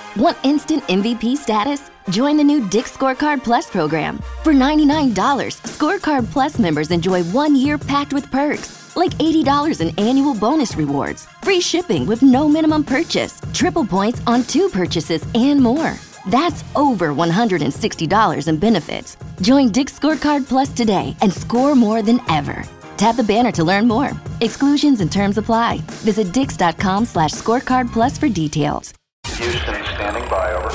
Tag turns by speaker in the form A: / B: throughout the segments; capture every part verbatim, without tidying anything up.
A: Want instant M V P status? Join the new Dick's Scorecard Plus program. For ninety-nine dollars, Scorecard Plus members enjoy one year packed with perks, like eighty dollars in annual bonus rewards, free shipping with no minimum purchase, triple points on two purchases, and more. That's over one hundred sixty dollars in benefits. Join Dick's Scorecard Plus today and score more than ever. Tap the banner to learn more. Exclusions and terms apply. Visit dix.com slash scorecard plus for details.
B: Houston standing by, over.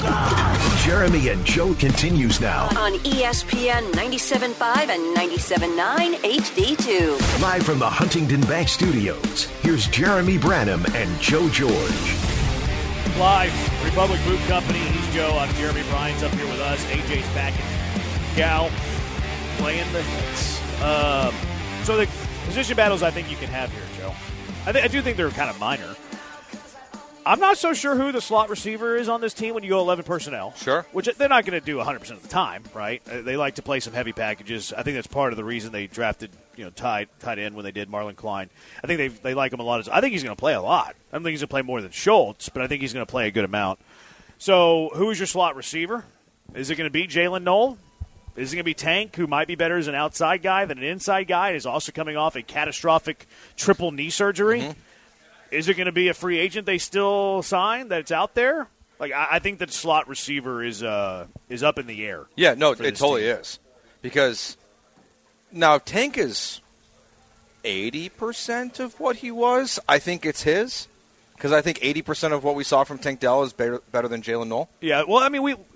C: Jeremy and Joe continues now
D: on E S P N ninety-seven point five and ninety-seven point nine H D two.
C: Live from the Huntington Bank Studios, here's Jeremy Branham and Joe George.
E: Live, Republic Boot Company. He's Joe. I'm Jeremy. Bryan's up here with us. A J's back in Gal playing the hits. Um, so the position battles I think you can have here, Joe. I, th- I do think they're kind of minor. I'm not so sure who the slot receiver is on this team when you go eleven personnel.
F: Sure.
E: Which they're not going to do one hundred percent of the time, right? They like to play some heavy packages. I think that's part of the reason they drafted, you know, tied tied in when they did Marlon Klein. I think they they like him a lot. I think he's going to play a lot. I don't think he's going to play more than Schultz, but I think he's going to play a good amount. So who is your slot receiver? Is it going to be Jalen Noel? Is it going to be Tank, who might be better as an outside guy than an inside guy, and is also coming off a catastrophic triple knee surgery? Mm-hmm. Is it going to be a free agent they still sign that's out there? Like I, I think that slot receiver is uh, is up in the air.
F: Yeah, no, it totally
E: team.
F: is. Because now Tank is eighty percent of what he was. I think it's his. Because I think eighty percent of what we saw from Tank Dell is better, better than Jalen Noel.
E: Yeah, well, I mean, we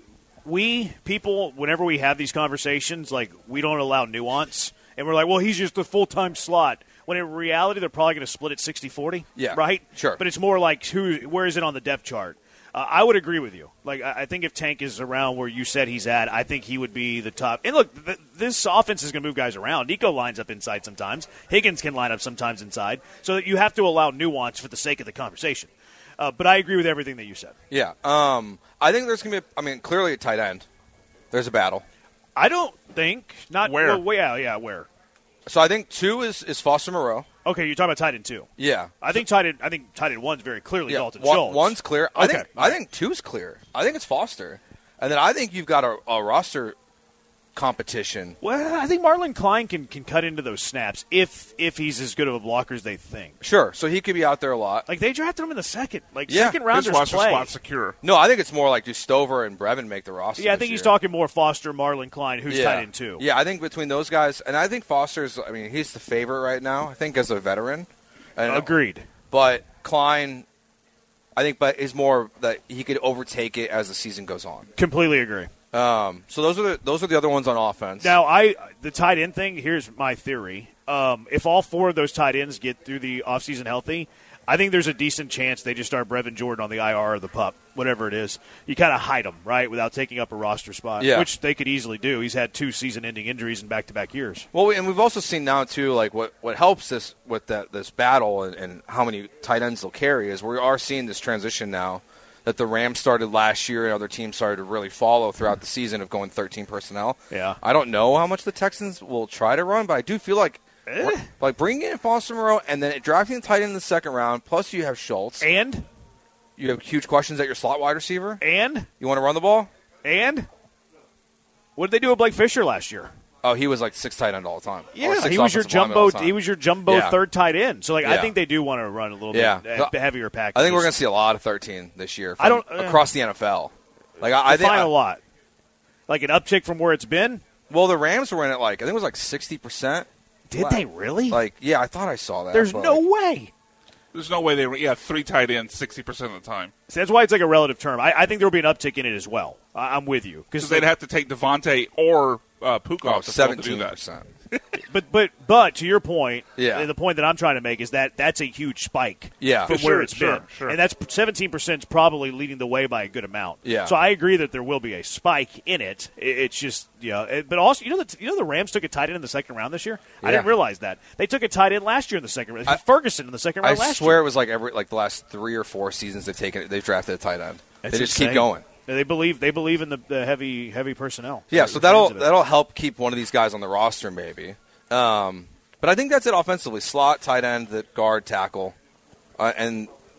E: we people, whenever we have these conversations, like we don't allow nuance. And we're like, well, he's just a full-time slot. When in reality, they're probably going to split it sixty forty,
F: yeah,
E: right?
F: Sure.
E: But it's more like, who? Where is it on the depth chart? Uh, I would agree with you. Like, I think if Tank is around where you said he's at, I think he would be the top. And look, th- this offense is going to move guys around. Nico lines up inside sometimes. Higgins can line up sometimes inside. So that you have to allow nuance for the sake of the conversation. Uh, but I agree with everything that you said.
F: Yeah. Um, I think there's going to be, a, I mean, clearly at tight end, there's a battle.
E: I don't think. Not
G: Where?
E: Well, yeah, yeah, where?
F: So I think two is, is Foster Moreau.
E: Okay, you're talking about tight end two.
F: Yeah,
E: I think tight end. I think tight end one's very clearly
F: yeah,
E: Dalton
F: one,
E: Schultz.
F: One's clear. I
E: okay.
F: think I think two's clear. I think it's Foster, and then I think you've got a, a roster competition.
E: Well, I think Marlon Klein can, can cut into those snaps if if he's as good of a blocker as they think.
F: Sure, so he could be out there a lot.
E: Like they drafted him in the second, like
F: yeah,
E: second rounders
G: his roster
E: play.
G: spot secure.
F: No, I think it's more like do Stover and Brevin make the roster.
E: Yeah, I
F: this
E: think he's
F: year.
E: talking more Foster, Marlon Klein, who's
F: yeah.
E: tight end two.
F: Yeah, I think between those guys, and I think Foster's. I mean, he's the favorite right now. I think as a veteran. And,
E: Agreed.
F: But Klein, I think, but is more that he could overtake it as the season goes on.
E: Completely agree.
F: Um, so those are the those are the other ones on offense.
E: Now, I the tight end thing. Here's my theory: um, if all four of those tight ends get through the offseason healthy, I think there's a decent chance they just start Brevin Jordan on the I R or the pup, whatever it is. You kind of hide him, right, without taking up a roster spot,
F: yeah.
E: which they could easily do. He's had two season-ending injuries in back-to-back years.
F: Well, and we've also seen now too, like what, what helps this with that this battle and, and how many tight ends they'll carry is we are seeing this transition now that the Rams started last year and other teams started to really follow throughout the season of going thirteen personnel.
E: Yeah,
F: I don't know how much the Texans will try to run, but I do feel like.
E: Eh.
F: Like bringing in Foster Moreau and then drafting the tight end in the second round. Plus, you have Schultz,
E: and
F: you have huge questions at your slot wide receiver.
E: And
F: you want to run the ball.
E: And what did they do with Blake Fisher last year?
F: Oh, he was like six tight end all the time.
E: Yeah, he was your jumbo. He was your jumbo
F: yeah.
E: third tight end. So, like,
F: yeah.
E: I think they do want to run a little
F: yeah.
E: bit heavier package.
F: I think we're going to see a lot of thirteen this year. From
E: I don't uh,
F: across the N F L. Like I, I think
E: find
F: I,
E: a lot, like an uptick from where it's been.
F: Well, the Rams were in it like I think it was like sixty percent.
E: Did
F: wow.
E: they really?
F: Like, yeah, I thought I saw that.
E: There's no
F: like,
E: way.
G: There's no way they were, yeah, three tight ends sixty percent of the time.
E: So that's why it's like a relative term. I, I think there will be an uptick in it as well. I, I'm with you.
G: Because they'd have to take Devontae or uh, Puka
F: oh,
G: off the field to do that.
F: seventeen percent.
E: But but but to your point,
F: yeah.
E: the point that I'm trying to make is that that's a huge spike
F: yeah.
E: from
G: sure,
E: where it's
G: sure,
E: been.
G: Sure.
E: And that's seventeen percent is probably leading the way by a good amount.
F: Yeah.
E: So I agree that there will be a spike in it. It's just, you know, it, but also, you know, the, you know the Rams took a tight end in the second round this year?
F: Yeah.
E: I didn't realize that. They took a tight end last year in the second round.
F: I,
E: Ferguson in the second round
F: I
E: last
F: swear
E: year.
F: it was like every like the last three or four seasons they've taken they've drafted a tight end.
E: That's
F: they just
E: insane.
F: keep going.
E: They believe they believe in the, the heavy heavy personnel.
F: Yeah,
E: They're
F: so that'll
E: fans of it.
F: that'll help keep one of these guys on the roster maybe. Um, but I think that's it offensively. Slot, tight end, the guard, tackle. Uh, and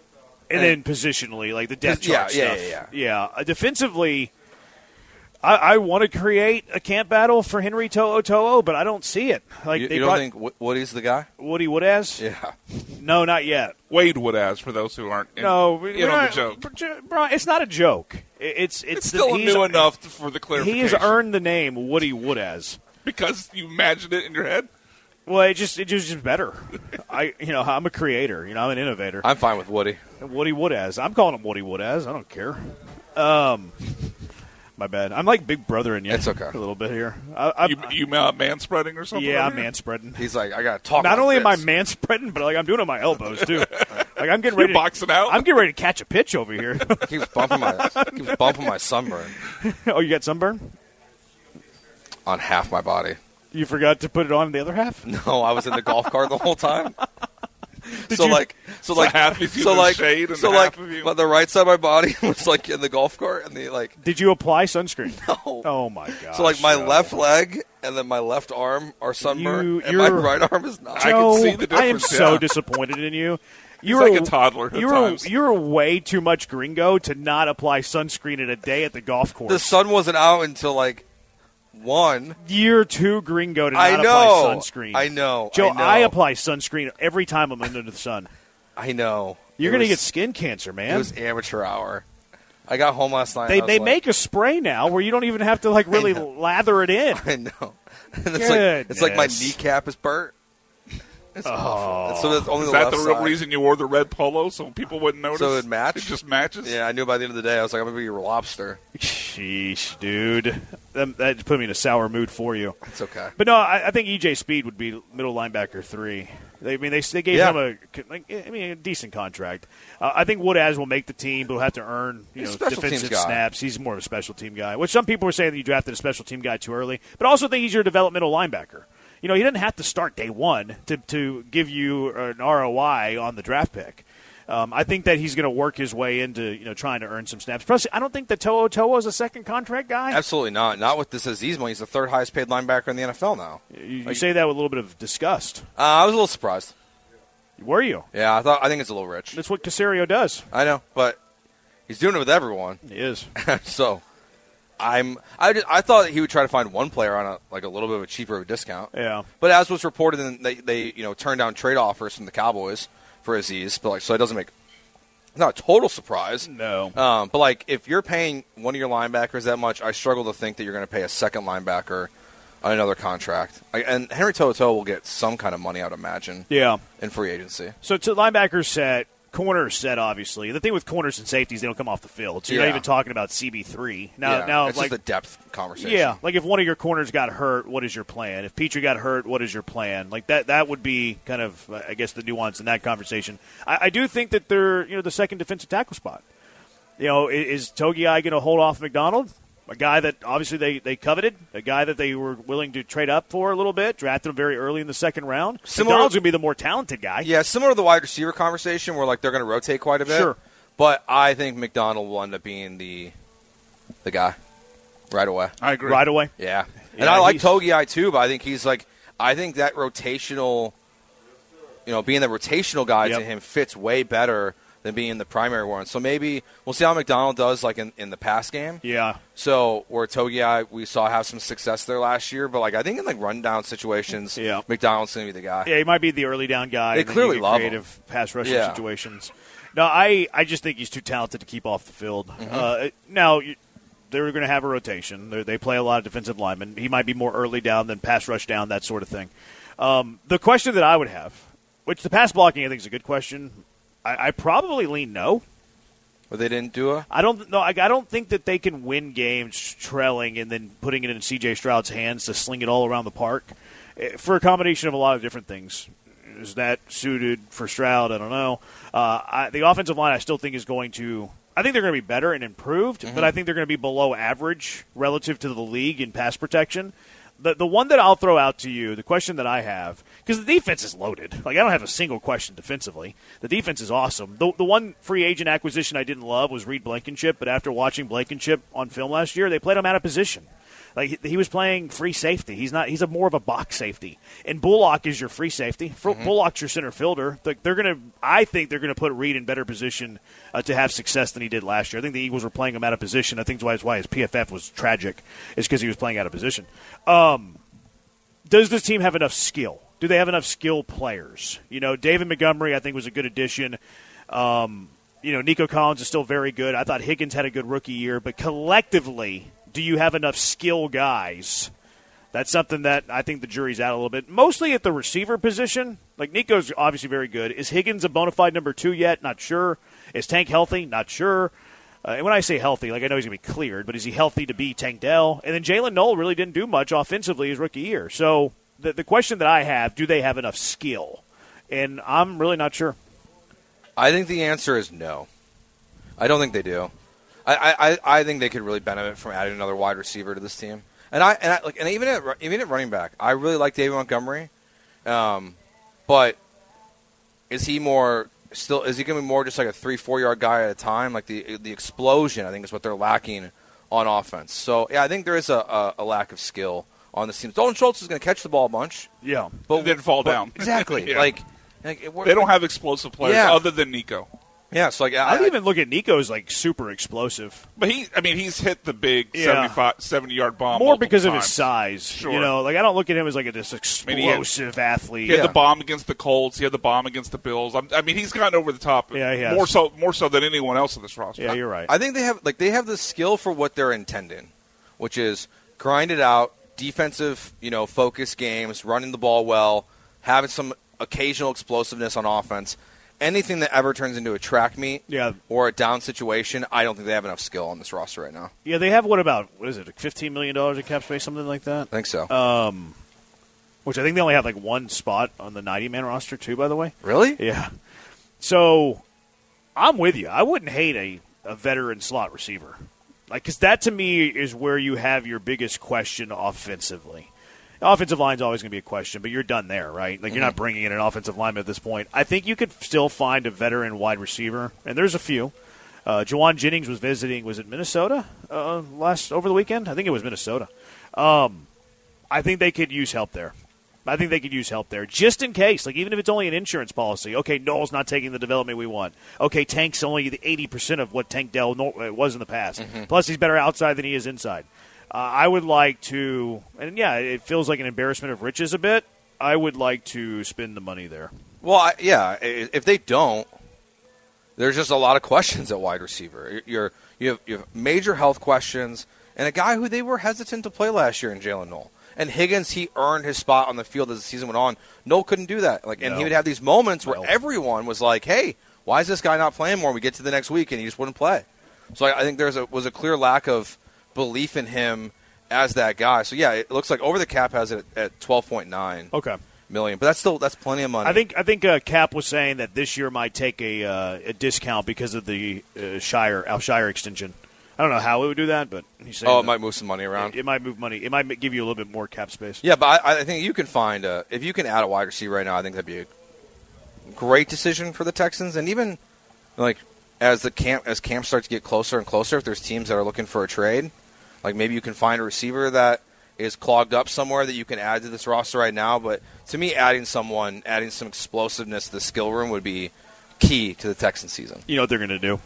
E: And, and then positionally, like the depth
F: yeah,
E: chart
F: yeah,
E: stuff.
F: yeah,
E: yeah. Uh, defensively, I, I want to create a camp battle for Henry To'o To'o, but I don't see it. Like
F: you,
E: they
F: you
E: brought,
F: don't think Woody's the guy?
E: Woody Woodaz?
F: Yeah.
E: No, not yet.
G: Wade Woodaz, for those who aren't in,
E: no, we-
G: in
E: we're
G: on
E: not-
G: the joke.
E: Brian, it's not a joke. It- It's it's,
G: It's
E: the-
G: still
E: he's-
G: new enough for the clarification.
E: He has earned the name Woody Woodaz.
G: Because you imagined it in your head?
E: Well, it just it just just better. I you know I'm a creator. You know I'm an innovator.
F: I'm fine with Woody.
E: Woody Woodaz. I'm calling him Woody Woodaz. I don't care. Um, my bad. I'm like Big Brother in you.
F: It's okay.
E: A little bit here. I, I,
G: You, you uh, man-spreading or something?
E: yeah, I'm
G: over here?
E: manspreading.
F: He's like, I got to talk
E: Not
F: like
E: only am I
F: this.
E: manspreading, but like I'm doing it on my elbows too. Like I'm getting
G: You're
E: ready.
G: boxing
E: to,
G: out?
E: I'm getting ready to catch a pitch over here.
F: keeps bumping my keeps bumping my sunburn
E: Oh, you got sunburn?
F: on half my body.
E: You forgot to put it on the other half?
F: No, I was in the golf cart the whole time. so
E: you-
F: like, so,
G: So
F: like,
G: half of you
F: so
G: in the
F: like,
G: shade and
F: so
G: half
F: like,
G: of you-
F: but the right side of my body was like in the golf cart, and the like.
E: Did you apply sunscreen?
F: No.
E: Oh my god.
F: So like my left leg and then my left arm are sunburned,
E: You-
F: and my
E: you're-
F: right arm is not.
G: I can
E: Joe,
G: see the
E: I am
G: difference,
E: so
G: yeah.
E: disappointed in you. You
G: He's
E: were
G: like a toddler at
E: You were
G: times.
E: you were way too much gringo to not apply sunscreen in a day at the golf course.
F: The sun wasn't out until like one.
E: You're too gringo to not
F: I know.
E: apply sunscreen.
F: I know.
E: Joe.
F: I know.
E: apply sunscreen every time I'm under the sun.
F: I know.
E: You're
F: It
E: going to
F: was-
E: get skin cancer,
F: It
E: man.
F: was amateur hour. I got home last night.
E: They
F: and I was
E: they
F: like,
E: make a spray now where you don't even have to like really
F: know.
E: lather it in.
F: I know. And it's like it's like my
E: Goodness.
F: kneecap is burnt. It's awful. So that's only
G: Is
F: the
G: that
F: left
G: the real
F: side.
G: reason you wore the red polo so people wouldn't notice?
F: So it matched?
G: It just matches?
F: Yeah, I knew by the end of the day. I was like, I'm gonna be your lobster.
E: Sheesh, dude. That, that put me in a sour mood for you.
F: It's okay.
E: But no, I, I think E J Speed would be middle linebacker three. They, I mean, they, they gave
F: Yeah.
E: him a, like, I mean, a decent contract. Uh, I think Woodaz will make the team, but will have to earn you
F: He's
E: know
F: a special
E: defensive
F: teams guy.
E: snaps. He's more of a special team guy. Which some people were saying that you drafted a special team guy too early, but I also think he's your developmental linebacker. You know, he doesn't have to start day one to to give you an R O I on the draft pick. Um, I think that he's going to work his way into you know trying to earn some snaps. Plus, I don't think that To'o To'o is a second contract guy.
F: Absolutely not. Not with this Aziz money. He's the third highest paid linebacker in the N F L now.
E: You, you
F: Like-
E: say that with a little bit of disgust.
F: Uh, I was a little surprised.
E: Were you?
F: Yeah, I thought I think it's a little rich.
E: That's what Caserio does.
F: I know, but he's doing it with everyone.
E: He is.
F: so I'm I, just, I thought he would try to find one player on a like a little bit of a cheaper discount.
E: Yeah.
F: But as was reported, and they they you know turned down trade offers from the Cowboys for Aziz. But like so, it doesn't make it's not a total surprise.
E: No.
F: Um, but like if you're paying one of your linebackers that much, I struggle to think that you're going to pay a second linebacker on another contract. I, and Henry To'o To'o will get some kind of money, I'd imagine,
E: Yeah.
F: in free agency.
E: So to linebackers set, corners set, obviously. The thing with corners and safeties, they don't come off the field. So you're
F: Yeah.
E: not even talking about C B three. Now,
F: yeah,
E: now
F: it's
E: like,
F: just a depth conversation.
E: yeah, like if one of your corners got hurt, what is your plan? If Petrie got hurt, what is your plan? Like that, that would be kind of, I guess, the nuance in that conversation. I, I do think that they're, you know, the second defensive tackle spot. You know, is, is Togiai going to hold off McDonald? A guy that obviously they, they coveted, a guy that they were willing to trade up for a little bit, drafted him very early in the second round.
F: Similar-
E: McDonald's going to be the more talented guy.
F: Yeah, similar to the wide receiver conversation where like they're going to rotate quite a bit.
E: Sure.
F: But I think McDonald will end up being the the guy right away.
G: I agree.
E: Right away.
F: Yeah. And
E: Yeah,
F: I like
E: he's-
F: Togiai too, but I think he's like I think that rotational you know, being the rotational guy
E: Yep.
F: to him fits way better than being the primary one. So maybe we'll see how McDonald does like in, in the pass game.
E: Yeah.
F: So where Togiai we saw have some success there last year, but like I think in like rundown situations,
E: Yeah.
F: McDonald's gonna be the guy.
E: Yeah, he might be the early down guy.
F: They
E: and then
F: clearly
E: you get
F: love him.
E: creative pass rushing
F: Yeah.
E: situations. No, I, I just think he's too talented to keep off the field.
F: Mm-hmm.
E: Uh, now, you, they're going to have a rotation. They're, they play a lot of defensive linemen. He might be more early down than pass rush down, that sort of thing. Um, the question that I would have, which the pass blocking I think is a good question, I, I probably lean no.
F: But they didn't do a
E: I don't know. I, I don't think that they can win games trailing and then putting it in C J Stroud's hands to sling it all around the park eh, for a combination of a lot of different things. Is that suited for Stroud? I don't know. Uh, I, the offensive line, I still think is going to. I think they're going to be better and improved,
F: Mm-hmm.
E: but I think they're going to be below average relative to the league in pass protection. The the one that I'll throw out to you, the question that I have, because the defense is loaded. Like I don't have a single question defensively. The defense is awesome. The the one free agent acquisition I didn't love was Reed Blankenship, but after watching Blankenship on film last year, they played him out of position. Like he, he was playing free safety. He's not. He's a more of a box safety. And Bullock is your free safety. Mm-hmm. Bullock's your center fielder. Like they're gonna. I think they're gonna put Reed in better position uh, to have success than he did last year. I think the Eagles were playing him out of position. I think that's why his P F F was tragic. Is because he was playing out of position. Um, does this team have enough skill? Do they have enough skill players? You know, David Montgomery, I think, was a good addition. Um, you know, Nico Collins is still very good. I thought Higgins had a good rookie year. But collectively, do you have enough skill guys? That's something that I think the jury's out a little bit. Mostly at the receiver position. Like, Nico's obviously very good. Is Higgins a bona fide number two yet? Not sure. Is Tank healthy? Not sure. Uh, and when I say healthy, like I know he's going to be cleared, but is he healthy to be Tank Dell? And then Jalen Knoll really didn't do much offensively his rookie year. So the, the question that I have, do they have enough skill? And I'm really not sure.
F: I think the answer is no. I don't think they do. I, I, I think they could really benefit from adding another wide receiver to this team. And I and I, like and even at even at running back, I really like David Montgomery. Um, but is he more still? Is he going to be more just like a three four yard guy at a time? Like the the explosion, I think, is what they're lacking on offense. So yeah, I think there is a, a, a lack of skill on this team. Dalton Schultz is going to catch the ball a bunch.
E: Yeah,
F: but
G: and then fall
F: but,
G: down.
F: Exactly.
G: yeah.
F: Like, like it,
G: they don't have explosive players
F: yeah.
G: other than Nico.
F: Yeah, so like
E: I,
F: I,
E: I even look at Nico as like super explosive.
G: But he, I mean, he's hit the big
E: Yeah.
G: seventy-five, seventy-yard bomb
E: More because
G: times.
E: of his size.
G: Sure.
E: You know, like I don't look at him as like a, this explosive
G: I mean, he had,
E: athlete.
G: He had
F: Yeah.
G: the bomb against the Colts. He had the bomb against the Bills. I'm, I mean, he's gotten over the top.
E: Yeah, he has.
G: More so, more so than anyone else in this roster.
E: Yeah, you're right.
F: I think they have like they have the skill for what they're intending, which is grind it out, defensive, you know, focus games, running the ball well, having some occasional explosiveness on offense. Anything that ever turns into a track meet
E: Yeah.
F: or a down situation, I don't think they have enough skill on this roster right now.
E: Yeah, they have what about, what is it, like fifteen million dollars in cap space, something like that?
F: I think so.
E: Um, which I think they only have like one spot on the ninety-man roster, too, by the way.
F: Really?
E: Yeah. So I'm with you. I wouldn't hate a, a veteran slot receiver. Like, because that to me is where you have your biggest question offensively. The offensive line is always going to be a question, but you're done there, right? Like, you're not bringing in an offensive lineman at this point. I think you could still find a veteran wide receiver, and there's a few. Uh, Jawan Jennings was visiting, was it Minnesota uh, last over the weekend? I think it was Minnesota. Um, I think they could use help there. I think they could use help there, just in case. Like, even if it's only an insurance policy. Okay, Noel's not taking the development we want. Okay, Tank's only the eighty percent of what Tank Dell was in the past. Mm-hmm. Plus, he's better outside than he is inside. Uh, I would like to, and yeah, it feels like an embarrassment of riches a bit. I would like to spend the money there.
F: Well, I, yeah, if they don't, there's just a lot of questions at wide receiver. You're, you have, you have major health questions, and a guy who they were hesitant to play last year in Jalen Knoll. And Higgins, he earned his spot on the field as the season went on. Knoll couldn't do that. Like, and
E: no.
F: he would have these moments where
E: no.
F: everyone was like, hey, why is this guy not playing more? We get to the next week, and he just wouldn't play. So I, I think there was a clear lack of belief in him as that guy. So yeah, it looks like over the cap has it at twelve point nine
E: Okay.
F: million, but that's still that's plenty of money.
E: I think I think uh, Cap was saying that this year might take a uh, a discount because of the uh, Shire Al Shire extension. I don't know how it would do that, but he said
F: oh, it might move some money around.
E: It, it might move money. It might give you a little bit more cap space.
F: Yeah, but I, I think you can find a, if you can add a wide receiver right now, I think that'd be a great decision for the Texans. And even like as the camp as camp starts to get closer and closer, if there's teams that are looking for a trade, like maybe you can find a receiver that is clogged up somewhere that you can add to this roster right now. But to me, adding someone, adding some explosiveness to the skill room would be key to the Texans season.
E: You know what they're going to do?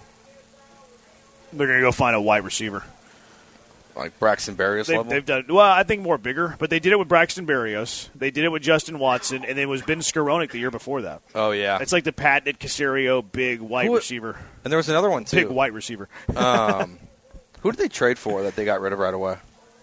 E: They're going to go find a wide receiver.
F: Like Braxton Berrios
E: They've,
F: level?
E: they've done well. I think more bigger, but they did it with Braxton Berrios. They did it with Justin Watson, and then it was Ben Skowronek the year before that.
F: Oh yeah,
E: It's like the patented Caserio big white
F: Who-
E: receiver,
F: and there was another one too.
E: big white receiver.
F: Um, who did they trade for that they got rid of right away?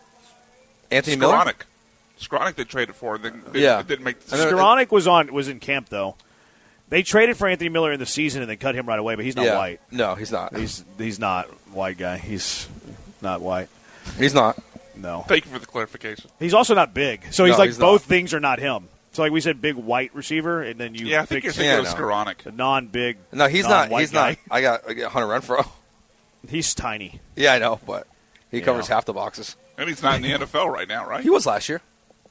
F: Anthony Miller.
G: Skowronek. Skowronek they traded for. They, they,
F: Yeah.
G: it didn't make the
F: And then-
E: Skowronek was on was in camp though. They traded for Anthony Miller in the season and then cut him right away, but he's not
F: yeah.
E: white.
F: No, he's not.
E: He's he's not white guy. He's not white.
F: He's not.
E: No.
G: Thank you for the clarification.
E: He's also not big. So he's
F: No,
E: like
F: he's
E: both
F: not.
E: things are not him. So like we said, big white receiver, and then you
G: Yeah, I think
E: pick
G: you're
F: Yeah,
G: thinking of
F: no.
G: Skowronek.
E: the non-big.
F: No, he's not.
E: non-white
F: He's
E: guy.
F: not. I got, I got Hunter Renfrow.
E: He's tiny.
F: Yeah, I know, but he
E: Yeah.
F: covers half the boxes.
G: And he's not in the N F L right now, right?
F: He was last year.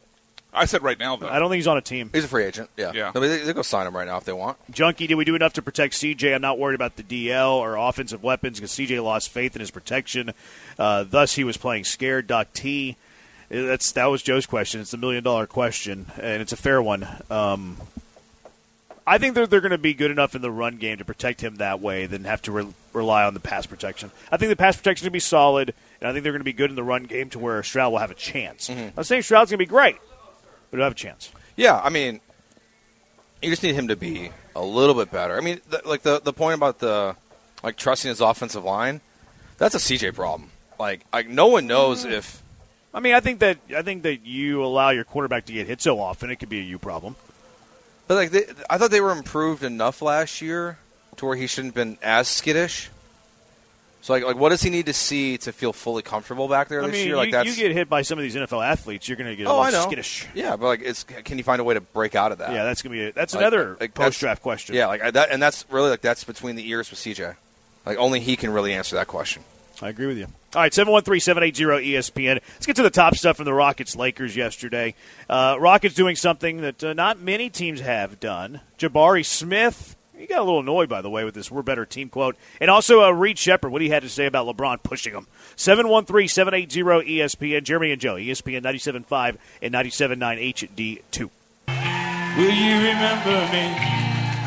G: I said right now, though.
E: I don't think he's on a team.
F: He's a free agent. Yeah.
G: Yeah.
F: No, but they, they go sign him right now if they want.
E: Junkie, did we do enough to protect C J? I'm not worried about the D L or offensive weapons because C J lost faith in his protection. Uh, thus, he was playing scared. Doc T. That's that was Joe's question. It's the million dollar question, and it's a fair one. Um, I think they're they're going to be good enough in the run game to protect him that way, than have to re- rely on the pass protection. I think the pass protection is going to be solid, and I think they're going to be good in the run game to where Stroud will have a chance. Mm-hmm. I'm saying Stroud's going to be great, but he'll have a chance.
F: Yeah, I mean, you just need him to be a little bit better. I mean, th- like the the point about the like trusting his offensive line, that's a C J problem. Like, like no one knows mm-hmm. if.
E: I mean, I think that I think that you allow your quarterback to get hit so often, it could be a you problem.
F: But like, they, I thought they were improved enough last year to where he shouldn't have been as skittish. So like, like, what does he need to see to feel fully comfortable back there
E: I
F: this
E: mean,
F: year? Like,
E: you,
F: that's
E: you get hit by some of these N F L athletes, you're going to get a
F: oh,
E: little
F: I know.
E: skittish.
F: Yeah, but like, it's can you find a way to break out of that?
E: Yeah, that's going to be a, that's
F: like,
E: another
F: like,
E: post draft question.
F: Yeah, like that, and that's really like that's between the ears with C J. Like, only he can really answer that question.
E: I agree with you. All right, seven one three, seven eight zero, E S P N. Let's get to the top stuff from the Rockets-Lakers yesterday. Uh, Rockets doing something that uh, not many teams have done. Jabari Smith, he got a little annoyed, by the way, with this "we're better" team quote. And also uh, Reed Shepherd, what he had to say about LeBron pushing him. seven one three, seven eight zero, E S P N. Jeremy and Joe, E S P N ninety-seven point five and ninety-seven point nine H D two.
H: Will you remember me?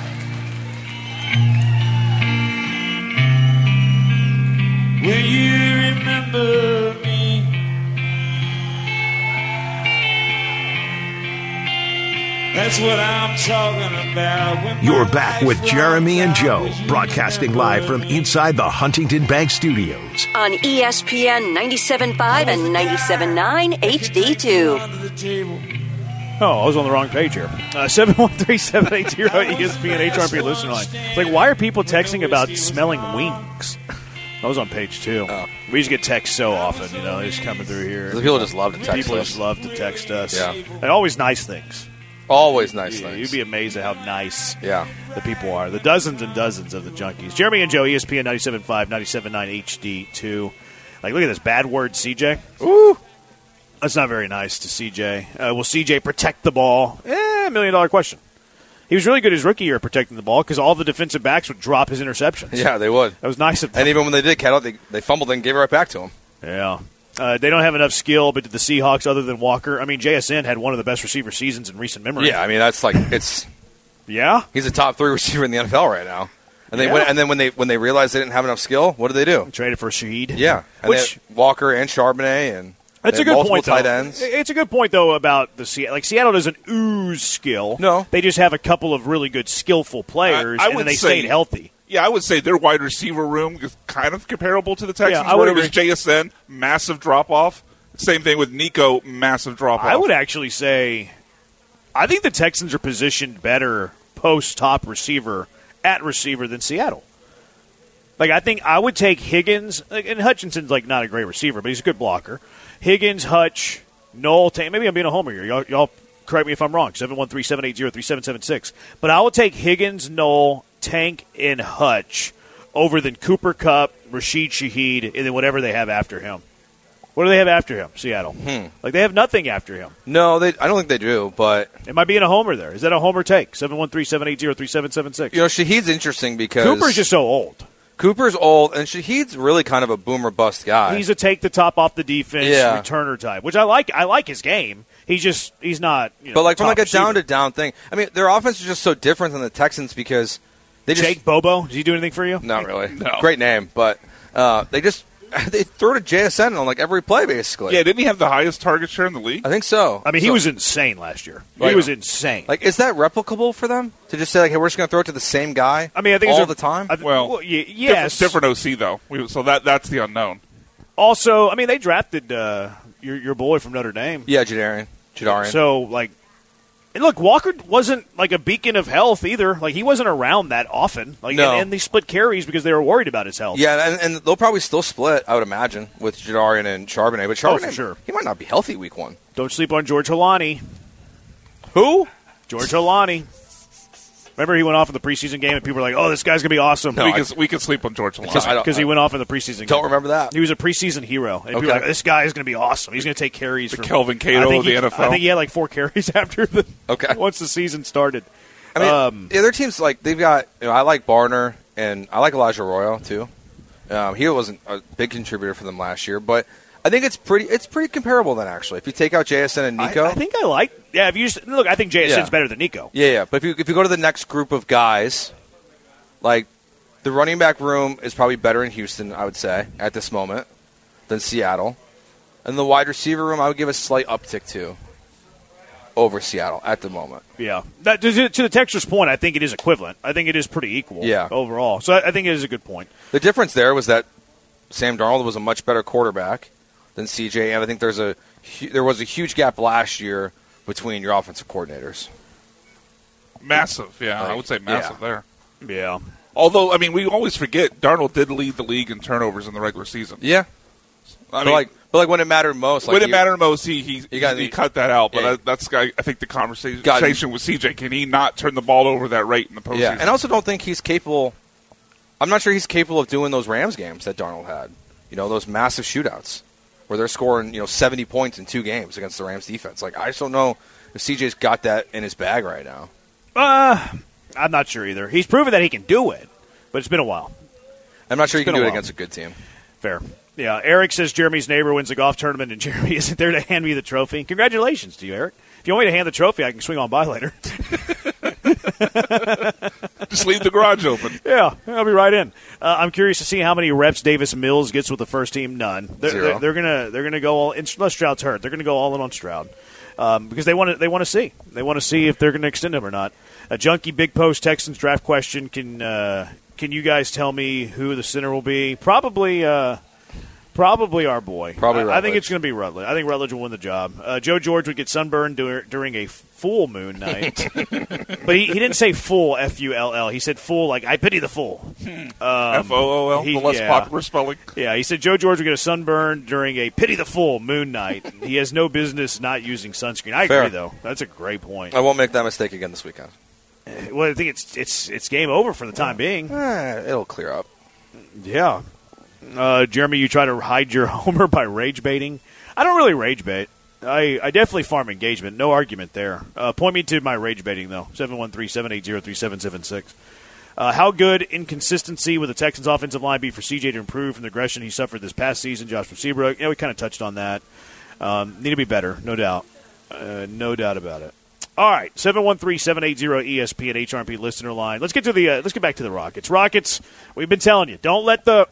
H: Will you remember me? That's what I'm talking about. When
C: You're back with Jeremy and Joe, broadcasting live from inside the Huntington Bank Studios.
D: On E S P N ninety-seven point five and ninety-seven point nine H D two.
E: Oh, I was on the wrong page here. Uh, seven one three, seven eight zero, E S P N H R P listener line. It's like, why are people texting about smelling wings? I was on page two. Oh. We just get texts so often, you know, they're just coming through here.
F: People just love to text
E: People
F: us.
E: just love to text us.
F: Yeah.
E: And always nice things.
F: Always nice
E: yeah,
F: things.
E: You'd be amazed at how nice
F: yeah.
E: the people are. The dozens and dozens of the junkies. Jeremy and Joe, E S P N ninety-seven point five, ninety-seven point nine H D two. Like, look at this bad word, C J.
F: Ooh.
E: That's not very nice to C J. Uh, will C J protect the ball? Eh, million dollar question. He was really good his rookie year at protecting the ball because all the defensive backs would drop his interceptions.
F: Yeah, they would.
E: That was nice of them.
F: And even when they did catch out, they, they fumbled and gave it right back to him.
E: Yeah. Uh, they don't have enough skill, but did the Seahawks, other than Walker, I mean, J S N had one of the best receiver seasons in recent memory.
F: Yeah, I mean, that's like, it's...
E: yeah?
F: He's a top three receiver in the N F L right now. And they
E: yeah.
F: went, and then when they when they realized they didn't have enough skill, what did they do?
E: Traded for Shaheed.
F: Yeah. And
E: Which,
F: Walker and Charbonnet and...
E: That's a good point, though.
F: Tight ends.
E: It's a good point, though, about the Seattle. Like, Seattle doesn't ooze skill.
F: No.
E: They just have a couple of really good, skillful players,
G: I, I
E: and then they
G: say,
E: stayed healthy.
G: Yeah, I would say their wide receiver room is kind of comparable to the Texans,
E: yeah, I
G: where
E: would
G: it was J S N, massive drop-off. Same thing with Nico, massive drop-off.
E: I would actually say I think the Texans are positioned better post-top receiver, at receiver, than Seattle. Like, I think I would take Higgins, and Hutchinson's, like, not a great receiver, but he's a good blocker. Higgins, Hutch, Noel, Tank. Maybe I'm being a homer here. Y'all, y'all correct me if I'm wrong. seven one three, seven eight zero, three seven seven six. But I will take Higgins, Noel, Tank, and Hutch over than Cooper Kupp, Rashid Shaheed, and then whatever they have after him. What do they have after him, Seattle?
F: Hmm.
E: Like, they have nothing after him.
F: No, they. I don't think they do, but...
E: Am I being a homer there? Is that a homer take? seven one three, seven eight zero, three seven seven six.
F: You know, Shaheed's interesting because...
E: Cooper's just so old.
F: Cooper's old, and Shaheed's really kind of a boomer bust guy.
E: He's a take the top off the defense
F: yeah.
E: returner type, which I like. I like his game. He's just he's not. You know,
F: but like from like a
E: receiver.
F: down to down thing. I mean, their offense is just so different than the Texans because they just
E: Jake Bobo. Does he do anything for you?
F: Not really.
G: No.
F: Great name, but uh, they just they throw to J S N on like every play basically.
G: Yeah, didn't he have the highest target share in the league?
F: I think so.
E: I mean, he
F: so,
E: was insane last year.
F: Right.
E: He was insane.
F: Like, is that replicable for them to just say like, hey, we're just going to throw it to the same guy?
E: I mean, I think
F: all
E: it's a,
F: the time.
E: I,
G: well,
E: well y- yes,
G: different, different O C though. We, so that that's the unknown.
E: Also, I mean, they drafted uh, your your boy from Notre Dame.
F: Yeah, Jadarian. Jadarian.
E: So like, and look, Walker wasn't like a beacon of health either. Like, he wasn't around that often. Like,
F: no.
E: and, and they split carries because they were worried about his health.
F: Yeah, and, and they'll probably still split, I would imagine, with Jadarian and Charbonnet. But Charbonnet,
E: oh, for sure.
F: he might not be healthy week one.
E: Don't sleep on George Holani.
F: Who?
E: George Holani. Remember he went off in the preseason game and people were like, oh, this guy's going to be awesome.
G: No, we, can, we can sleep on George Holani.
E: Because he went off in the preseason game.
F: Don't remember that.
E: He was a preseason hero. And people
F: Okay.
E: were like, this guy is going to be awesome. He's going to take carries.
G: The
E: from
G: Kelvin Cato
E: I think
G: of the
E: he,
G: N F L.
E: I think he had like four carries after the
F: Okay.
E: once the season started.
F: I mean,
E: um,
F: the other teams, like, they've got, you know, I like Barner, and I like Elijah Royal, too. Um, he wasn't a big contributor for them last year, but I think it's pretty it's pretty comparable then, actually. If you take out J S N and Nico.
E: I, I think I like – yeah, if you just, look, I think J S N's
F: yeah.
E: better than Nico.
F: Yeah, yeah. But if you, if you go to the next group of guys, like the running back room is probably better in Houston, I would say, at this moment, than Seattle. And the wide receiver room, I would give a slight uptick to over Seattle at the moment.
E: Yeah. That, to, to the texter's point, I think it is equivalent. I think it is pretty equal
F: yeah.
E: overall. So I, I think it is a good point.
F: The difference there was that Sam Darnold was a much better quarterback than C J, and I think there's a there was a huge gap last year between your offensive coordinators.
G: Massive, yeah.
F: Like,
G: I would say massive
F: yeah.
G: there.
E: Yeah.
G: Although, I mean, we always forget Darnold did lead the league in turnovers in the regular season.
F: Yeah.
G: I
F: but
G: mean,
F: like, but like when it mattered most, like
G: when it
F: you,
G: mattered most, he he,
F: you got
G: he
F: the,
G: cut that out. But
F: yeah.
G: I, that's I, I think the conversation
F: got
G: with C J, can he not turn the ball over that rate in the postseason?
F: Yeah, and I also don't think he's capable. I'm not sure he's capable of doing those Rams games that Darnold had. You know, those massive shootouts where they're scoring, you know, seventy points in two games against the Rams defense. Like, I just don't know if C J's got that in his bag right now.
E: Uh, I'm not sure either. He's proven that he can do it, but it's been a while.
F: I'm not sure
E: It's
F: he can
E: been
F: do
E: a
F: it
E: while.
F: against a good team.
E: Fair. Yeah, Eric says Jeremy's neighbor wins a golf tournament, and Jeremy isn't there to hand me the trophy. Congratulations to you, Eric. If you want me to hand the trophy, I can swing on by later.
G: Just leave the garage open.
E: Yeah, I'll be right in. Uh, I'm curious to see how many reps Davis Mills gets with the first team. None. They're,
F: Zero.
E: they're, they're gonna they're gonna go all. Unless Stroud's hurt, they're gonna go all in on Stroud um, because they want to they want to see they want to see if they're gonna extend him or not. A junkie big post Texans draft question. Can uh, can you guys tell me who the center will be? Probably. Uh, Probably our boy.
F: Probably
E: I, I think
F: Rutledge.
E: it's going to be Rutledge. I think Rutledge will win the job. Uh, Joe George would get sunburned dur- during a full moon night. But he, he didn't say full, F U L L. He said full, like, I pity the fool. Um,
G: F O O L,
E: he-
G: the less
E: yeah.
G: popular spelling.
E: Yeah, he said Joe George would get a sunburn during a pity the full moon night. He has no business not using sunscreen. I
F: Fair.
E: agree, though. That's a great point.
F: I won't make that mistake again this weekend.
E: Well, I think it's it's it's game over for the time being.
F: Eh, it'll clear up.
E: Yeah. Uh, Jeremy, you try to hide your homer by rage baiting. I don't really rage bait. I, I definitely farm engagement. No argument there. Uh, point me to my rage baiting, though. seven one three, seven eight zero, three seven seven six. Uh, how good inconsistency will the Texans' offensive line be for C J to improve from the aggression he suffered this past season? Joshua Seabrook. Yeah, we kind of touched on that. Um, need to be better, no doubt. Uh, no doubt about it. All right, seven one three, seven eight zero, E S P N H R P listener line. Let's get to the. Uh, let's get back to the Rockets. Rockets. We've been telling you, don't let the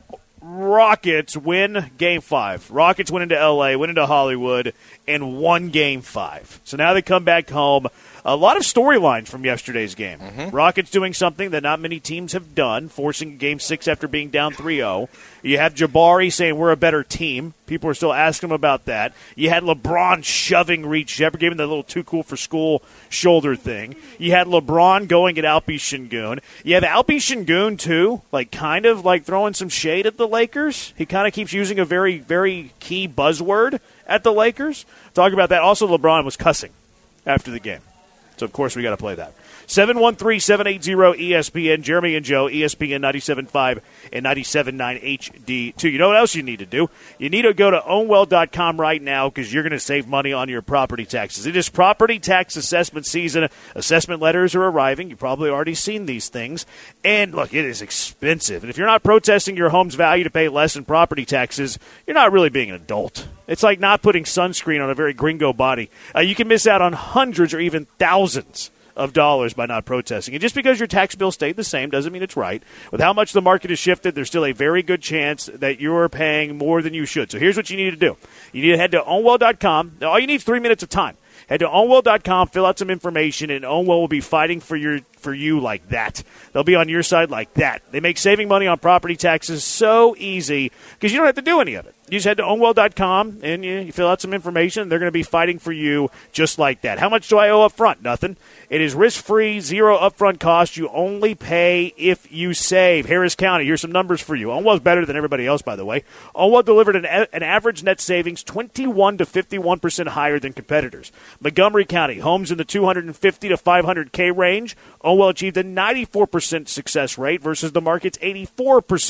E: Rockets win Game Five. Rockets went into L A, went into Hollywood, and won Game Five. So now they come back home. A lot of storylines from yesterday's game. Mm-hmm. Rockets doing something that not many teams have done, forcing Game Six after being down three oh. You have Jabari saying we're a better team. People are still asking him about that. You had LeBron shoving Reed Shepard, giving the little too cool for school shoulder thing. You had LeBron going at Alpi Şengün. You have Alpi Şengün, too, like kind of like throwing some shade at the Lakers. He kind of keeps using a very, very key buzzword at the Lakers. Talk about that. Also, LeBron was cussing after the game. So, of course, we got to play that. seven one three, seven eight zero, E S P N. Jeremy and Joe, E S P N ninety-seven point five and ninety-seven point nine H D two. You know what else you need to do? You need to go to own well dot com right now because you're going to save money on your property taxes. It is property tax assessment season. Assessment letters are arriving. You've probably already seen these things. And, look, it is expensive. And if you're not protesting your home's value to pay less in property taxes, you're not really being an adult. It's like not putting sunscreen on a very gringo body. Uh, you can miss out on hundreds or even thousands of dollars by not protesting. And just because your tax bill stayed the same doesn't mean it's right. With how much the market has shifted, there's still a very good chance that you're paying more than you should. So here's what you need to do. You need to head to own well dot com. Now, all you need is three minutes of time. Head to own well dot com, fill out some information, and Ownwell will be fighting for your for you like that. They'll be on your side like that. They make saving money on property taxes so easy because you don't have to do any of it. You just head to own well dot com, and you, you fill out some information. They're going to be fighting for you just like that. How much do I owe up front? Nothing. It is risk-free, zero upfront cost. You only pay if you save. Harris County, here's some numbers for you. Ownwell's better than everybody else, by the way. Ownwell delivered an, an average net savings twenty-one to fifty-one percent higher than competitors. Montgomery County, homes in the two hundred fifty to five hundred K range. Ownwell achieved a ninety-four percent success rate versus the market's eighty-four percent.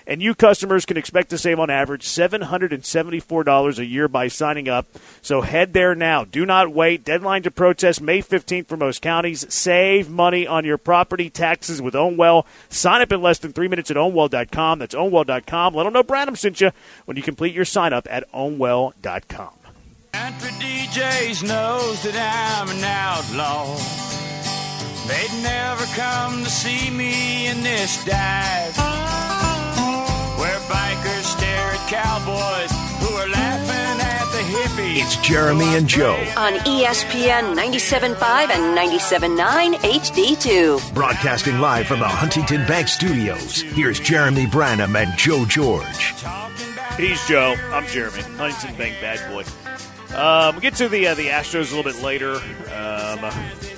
E: And you customers can expect to save on average seven hundred seventy-four dollars a year by signing up. So head there now. Do not wait. Deadline to protest May fifteenth for most counties. Save money on your property taxes with OwnWell. Sign up in less than three minutes at own well dot com. That's own well dot com. Let them know Branham sent you when you complete your sign up at own well dot com.
H: Country D Js knows that I'm an outlaw. They'd never come to see me in this dive, where bikers stare at cowboys who are laughing at the hippies.
C: It's Jeremy and Joe.
D: On E S P N ninety-seven point five and ninety-seven point nine H D two.
C: Broadcasting live from the Huntington Bank Studios, here's Jeremy Branham and Joe George.
E: He's Joe. I'm Jeremy. Huntington Bank bad boy. Um, we'll get to the uh, the Astros a little bit later. Um,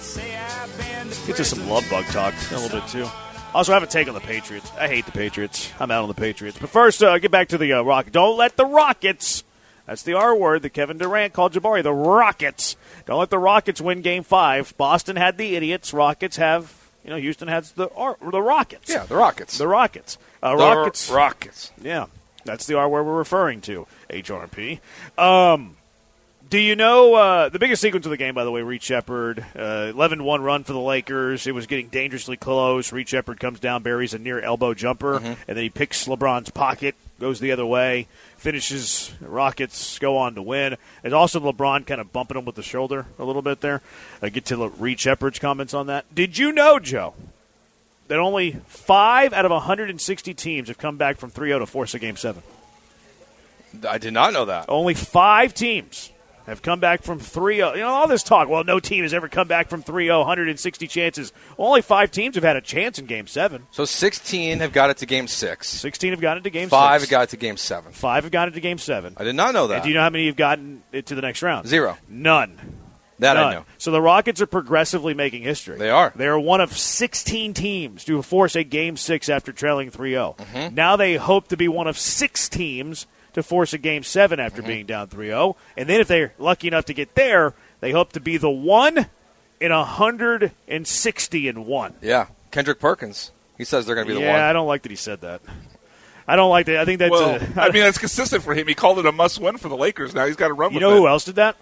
E: get to some love bug talk in a little bit, too. Also, I have a take on the Patriots. I hate the Patriots. I'm out on the Patriots. But first, uh, get back to the uh, Rockets. Don't let the Rockets, that's the R word that Kevin Durant called Jabari, the Rockets. Don't let the Rockets win Game five. Boston had the idiots. Rockets have, you know, Houston has the R, the Rockets.
F: Yeah, the Rockets.
E: The Rockets. Uh,
F: the
E: Rockets.
F: Rockets.
E: Yeah, that's the R word we're referring to, H R P. Um... Do you know uh, the biggest sequence of the game, by the way, Reed Shepherd, uh, eleven one run for the Lakers. It was getting dangerously close. Reed Shepherd comes down, buries a near elbow jumper, mm-hmm. and then he picks LeBron's pocket, goes the other way, finishes. Rockets go on to win. There's also LeBron kind of bumping him with the shoulder a little bit there. I get to Reed Shepherd's comments on that. Did you know, Joe, that only five out of one hundred sixty teams have come back from three oh to force a Game seven?
F: I did not know that.
E: Only five teams have come back from three oh. You know, all this talk, well, no team has ever come back from three oh, one hundred sixty chances. Only five teams have had a chance in Game seven.
F: So sixteen have got it to Game six.
E: sixteen have gotten it to Game
F: Five
E: six.
F: have got it to Game seven.
E: Five have gotten it to Game seven.
F: I did not know that.
E: And do you know how many have gotten it to the next round?
F: Zero.
E: None.
F: That
E: None.
F: I know.
E: So the Rockets are progressively making history.
F: They are.
E: They are one of sixteen teams to force a Game six after trailing three oh.
F: Mm-hmm.
E: Now they hope to be one of six teams to force a Game seven after mm-hmm. being down three oh. And then if they're lucky enough to get there, they hope to be the one in one hundred sixty and one.
F: Yeah. Kendrick Perkins. He says they're going to be
E: yeah,
F: the one.
E: Yeah, I don't like that he said that. I don't like that. I think that's
G: well,
E: a,
G: I mean, that's consistent for him. He called it a must-win for the Lakers. Now he's got to run
E: you
G: with
E: know
G: it.
E: who else did that?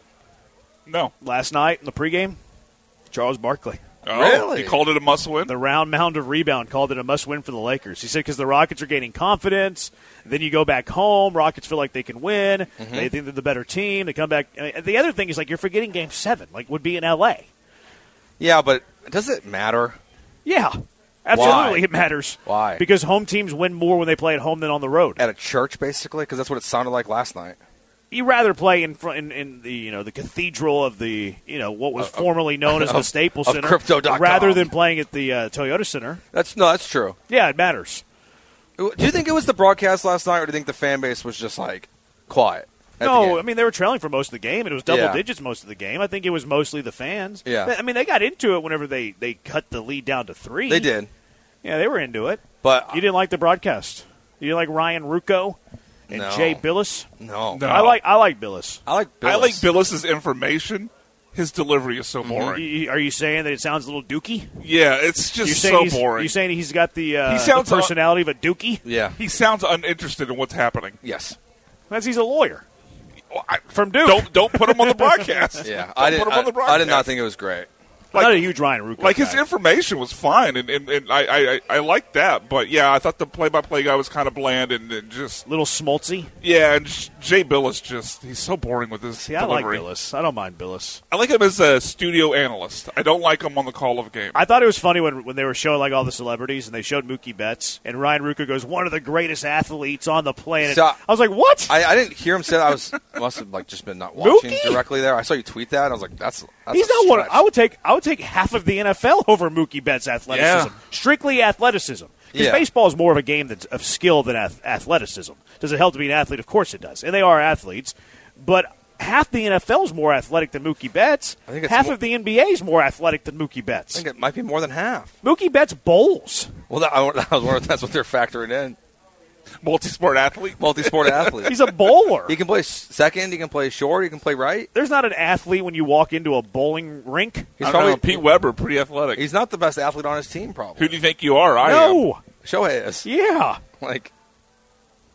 G: No.
E: Last night in the pregame? Charles Barkley.
G: Oh,
F: really?
G: He called it a must-win?
E: The round mound of rebound called it a must-win for the Lakers. He said because the Rockets are gaining confidence. Then you go back home. Rockets feel like they can win. Mm-hmm. They think they're the better team. They come back. I mean, the other thing is, like, you're forgetting Game seven, like would be in L A.
F: Yeah, but does it matter?
E: Yeah. Absolutely,
F: Why?
E: it matters.
F: Why?
E: Because home teams win more when they play at home than on the road.
F: At a church, basically? Because that's what it sounded like last night.
E: You rather play in front in, in the you know the cathedral of the you know what was
F: uh,
E: formerly known as
F: of,
E: the Staples
F: of
E: Center,
F: crypto dot com.
E: rather than playing at the uh, Toyota Center.
F: That's no, that's true.
E: Yeah, it matters.
F: Do you think it was the broadcast last night, or do you think the fan base was just like quiet?
E: No, I mean they were trailing for most of the game, and it was double
F: yeah.
E: digits most of the game. I think it was mostly the fans.
F: Yeah,
E: I mean they got into it whenever they, they cut the lead down to three.
F: They did.
E: Yeah, they were into it.
F: But
E: you didn't like the broadcast. You didn't like Ryan Rucco and
F: no.
E: Jay Billis.
F: No.
G: no,
E: I like I like Billis.
F: I like Billis.
G: I like Billis's information. His delivery is so boring.
E: Mm-hmm. Are you saying that it sounds a little dookie?
G: Yeah, it's just
E: you're
G: so
E: he's,
G: boring.
E: You're saying he's got the, uh,
G: he sounds
E: the personality un- of a dookie?
F: Yeah.
G: He sounds uninterested in what's happening.
F: Yes.
E: That's he's a lawyer.
G: Well, I,
E: From Duke.
G: Don't don't put him on the broadcast.
F: yeah,
G: don't
F: I did.
G: put him on the broadcast.
F: I did not think it was great.
E: I'm not a huge Ryan Rucco
G: Like,
E: guy.
G: his information was fine, and, and, and I, I, I liked that. But, yeah, I thought the play-by-play guy was kind of bland and, and just...
E: Little schmaltzy.
G: Yeah, and Jay Billis just... He's so boring with his
E: See,
G: delivery.
E: I like Billis. I don't mind Billis.
G: I like him as a studio analyst. I don't like him on the call of game.
E: I thought it was funny when when they were showing, like, all the celebrities, and they showed Mookie Betts, and Ryan Rucco goes, one of the greatest athletes on the planet.
F: So,
E: I was like, what?
F: I, I didn't hear him say that. I was must have, like, just been not watching
E: Mookie?
F: directly there. I saw you tweet that, and I was like, that's, that's
E: He's
F: a
E: not one.
F: stretch.
E: I would take. I would take half of the N F L over Mookie Betts' athleticism.
G: Yeah.
E: Strictly athleticism. Because
F: Yeah.
E: baseball is more of a game that's of skill than ath- athleticism. Does it help to be an athlete? Of course it does, and they are athletes. But half the N F L is more athletic than Mookie Betts.
F: I think it's
E: half
F: more-
E: of the N B A is more athletic than Mookie
F: I
E: Betts.
F: think it might be more than half.
E: Mookie Betts bowls.
F: Well, that, I, I was wondering if that's what they're factoring in.
G: Multi-sport athlete.
F: Multi-sport athlete.
E: He's a bowler.
F: He can play second. He can play short. He can play right.
E: There's not an athlete when you walk into a bowling rink.
F: He's
G: I don't
F: probably
G: know, Pete Weber, pretty athletic.
F: He's not the best athlete on his team, probably.
G: Who do you think you are? I am.
E: No.
F: Shohei is.
E: Yeah.
F: Like,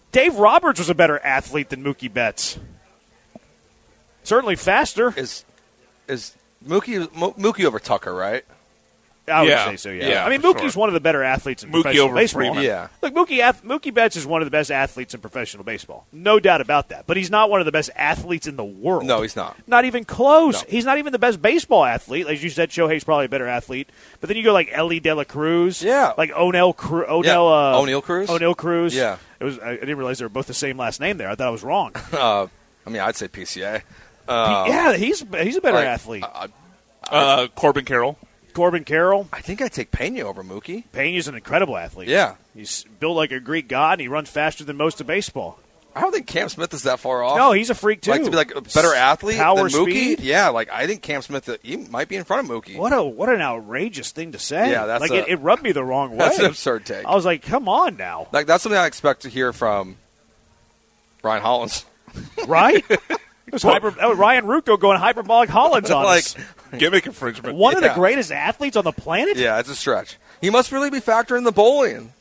E: Dave Roberts was a better athlete than Mookie Betts. Certainly faster.
F: Is is Mookie Mo- Mookie over Tucker, right?
E: I would
G: Yeah.
E: say so, yeah.
G: Yeah,
E: I mean,
G: for
E: Mookie's
G: sure.
E: one of the better athletes in
G: Mookie
E: professional
G: over
E: baseball.
G: Freeman.
F: Yeah.
E: Look, Mookie, ath- Mookie Betts is one of the best athletes in professional baseball. No doubt about that. But he's not one of the best athletes in the world.
F: No, he's not.
E: Not even close.
F: No.
E: He's not even the best baseball athlete. As you said, Shohei's probably a better athlete. But then you go like Ellie De La Cruz.
F: Yeah.
E: Like O'Neill Cruz.
F: Yeah.
E: O'Neill, uh,
F: O'Neill Cruz?
E: O'Neill Cruz.
F: Yeah.
E: It was. I didn't realize they were both the same last name there. I thought I was wrong.
F: Uh, I mean, I'd say P C A. Uh,
E: yeah, he's he's a better
F: like,
E: athlete.
F: I,
G: Uh, Corbin Carroll.
E: Corbin Carroll.
F: I think I'd take Pena over Mookie.
E: Pena's an incredible athlete.
F: Yeah.
E: He's built like a Greek god, and he runs faster than most of baseball.
F: I don't think Cam Smith is that far off.
E: No, he's a freak, too.
F: Like to be like a better athlete
E: Power,
F: than Mookie?
E: speed.
F: Yeah, like I think Cam Smith, uh, he might be in front of Mookie.
E: What a what an outrageous thing to say.
F: Yeah, that's
E: like
F: a-
E: it, it rubbed me the wrong way.
F: That's an absurd take.
E: I was like, come on now.
F: Like that's something I expect to hear from Ryan Hollins.
E: Right? It was hyper, that was Ryan Rucco going hyperbolic Hollins on
F: like,
E: us.
G: Gimmick infringement.
E: One of the
F: yeah.
E: greatest athletes on the planet?
F: yeah, it's a stretch. He must really be factoring the bowling.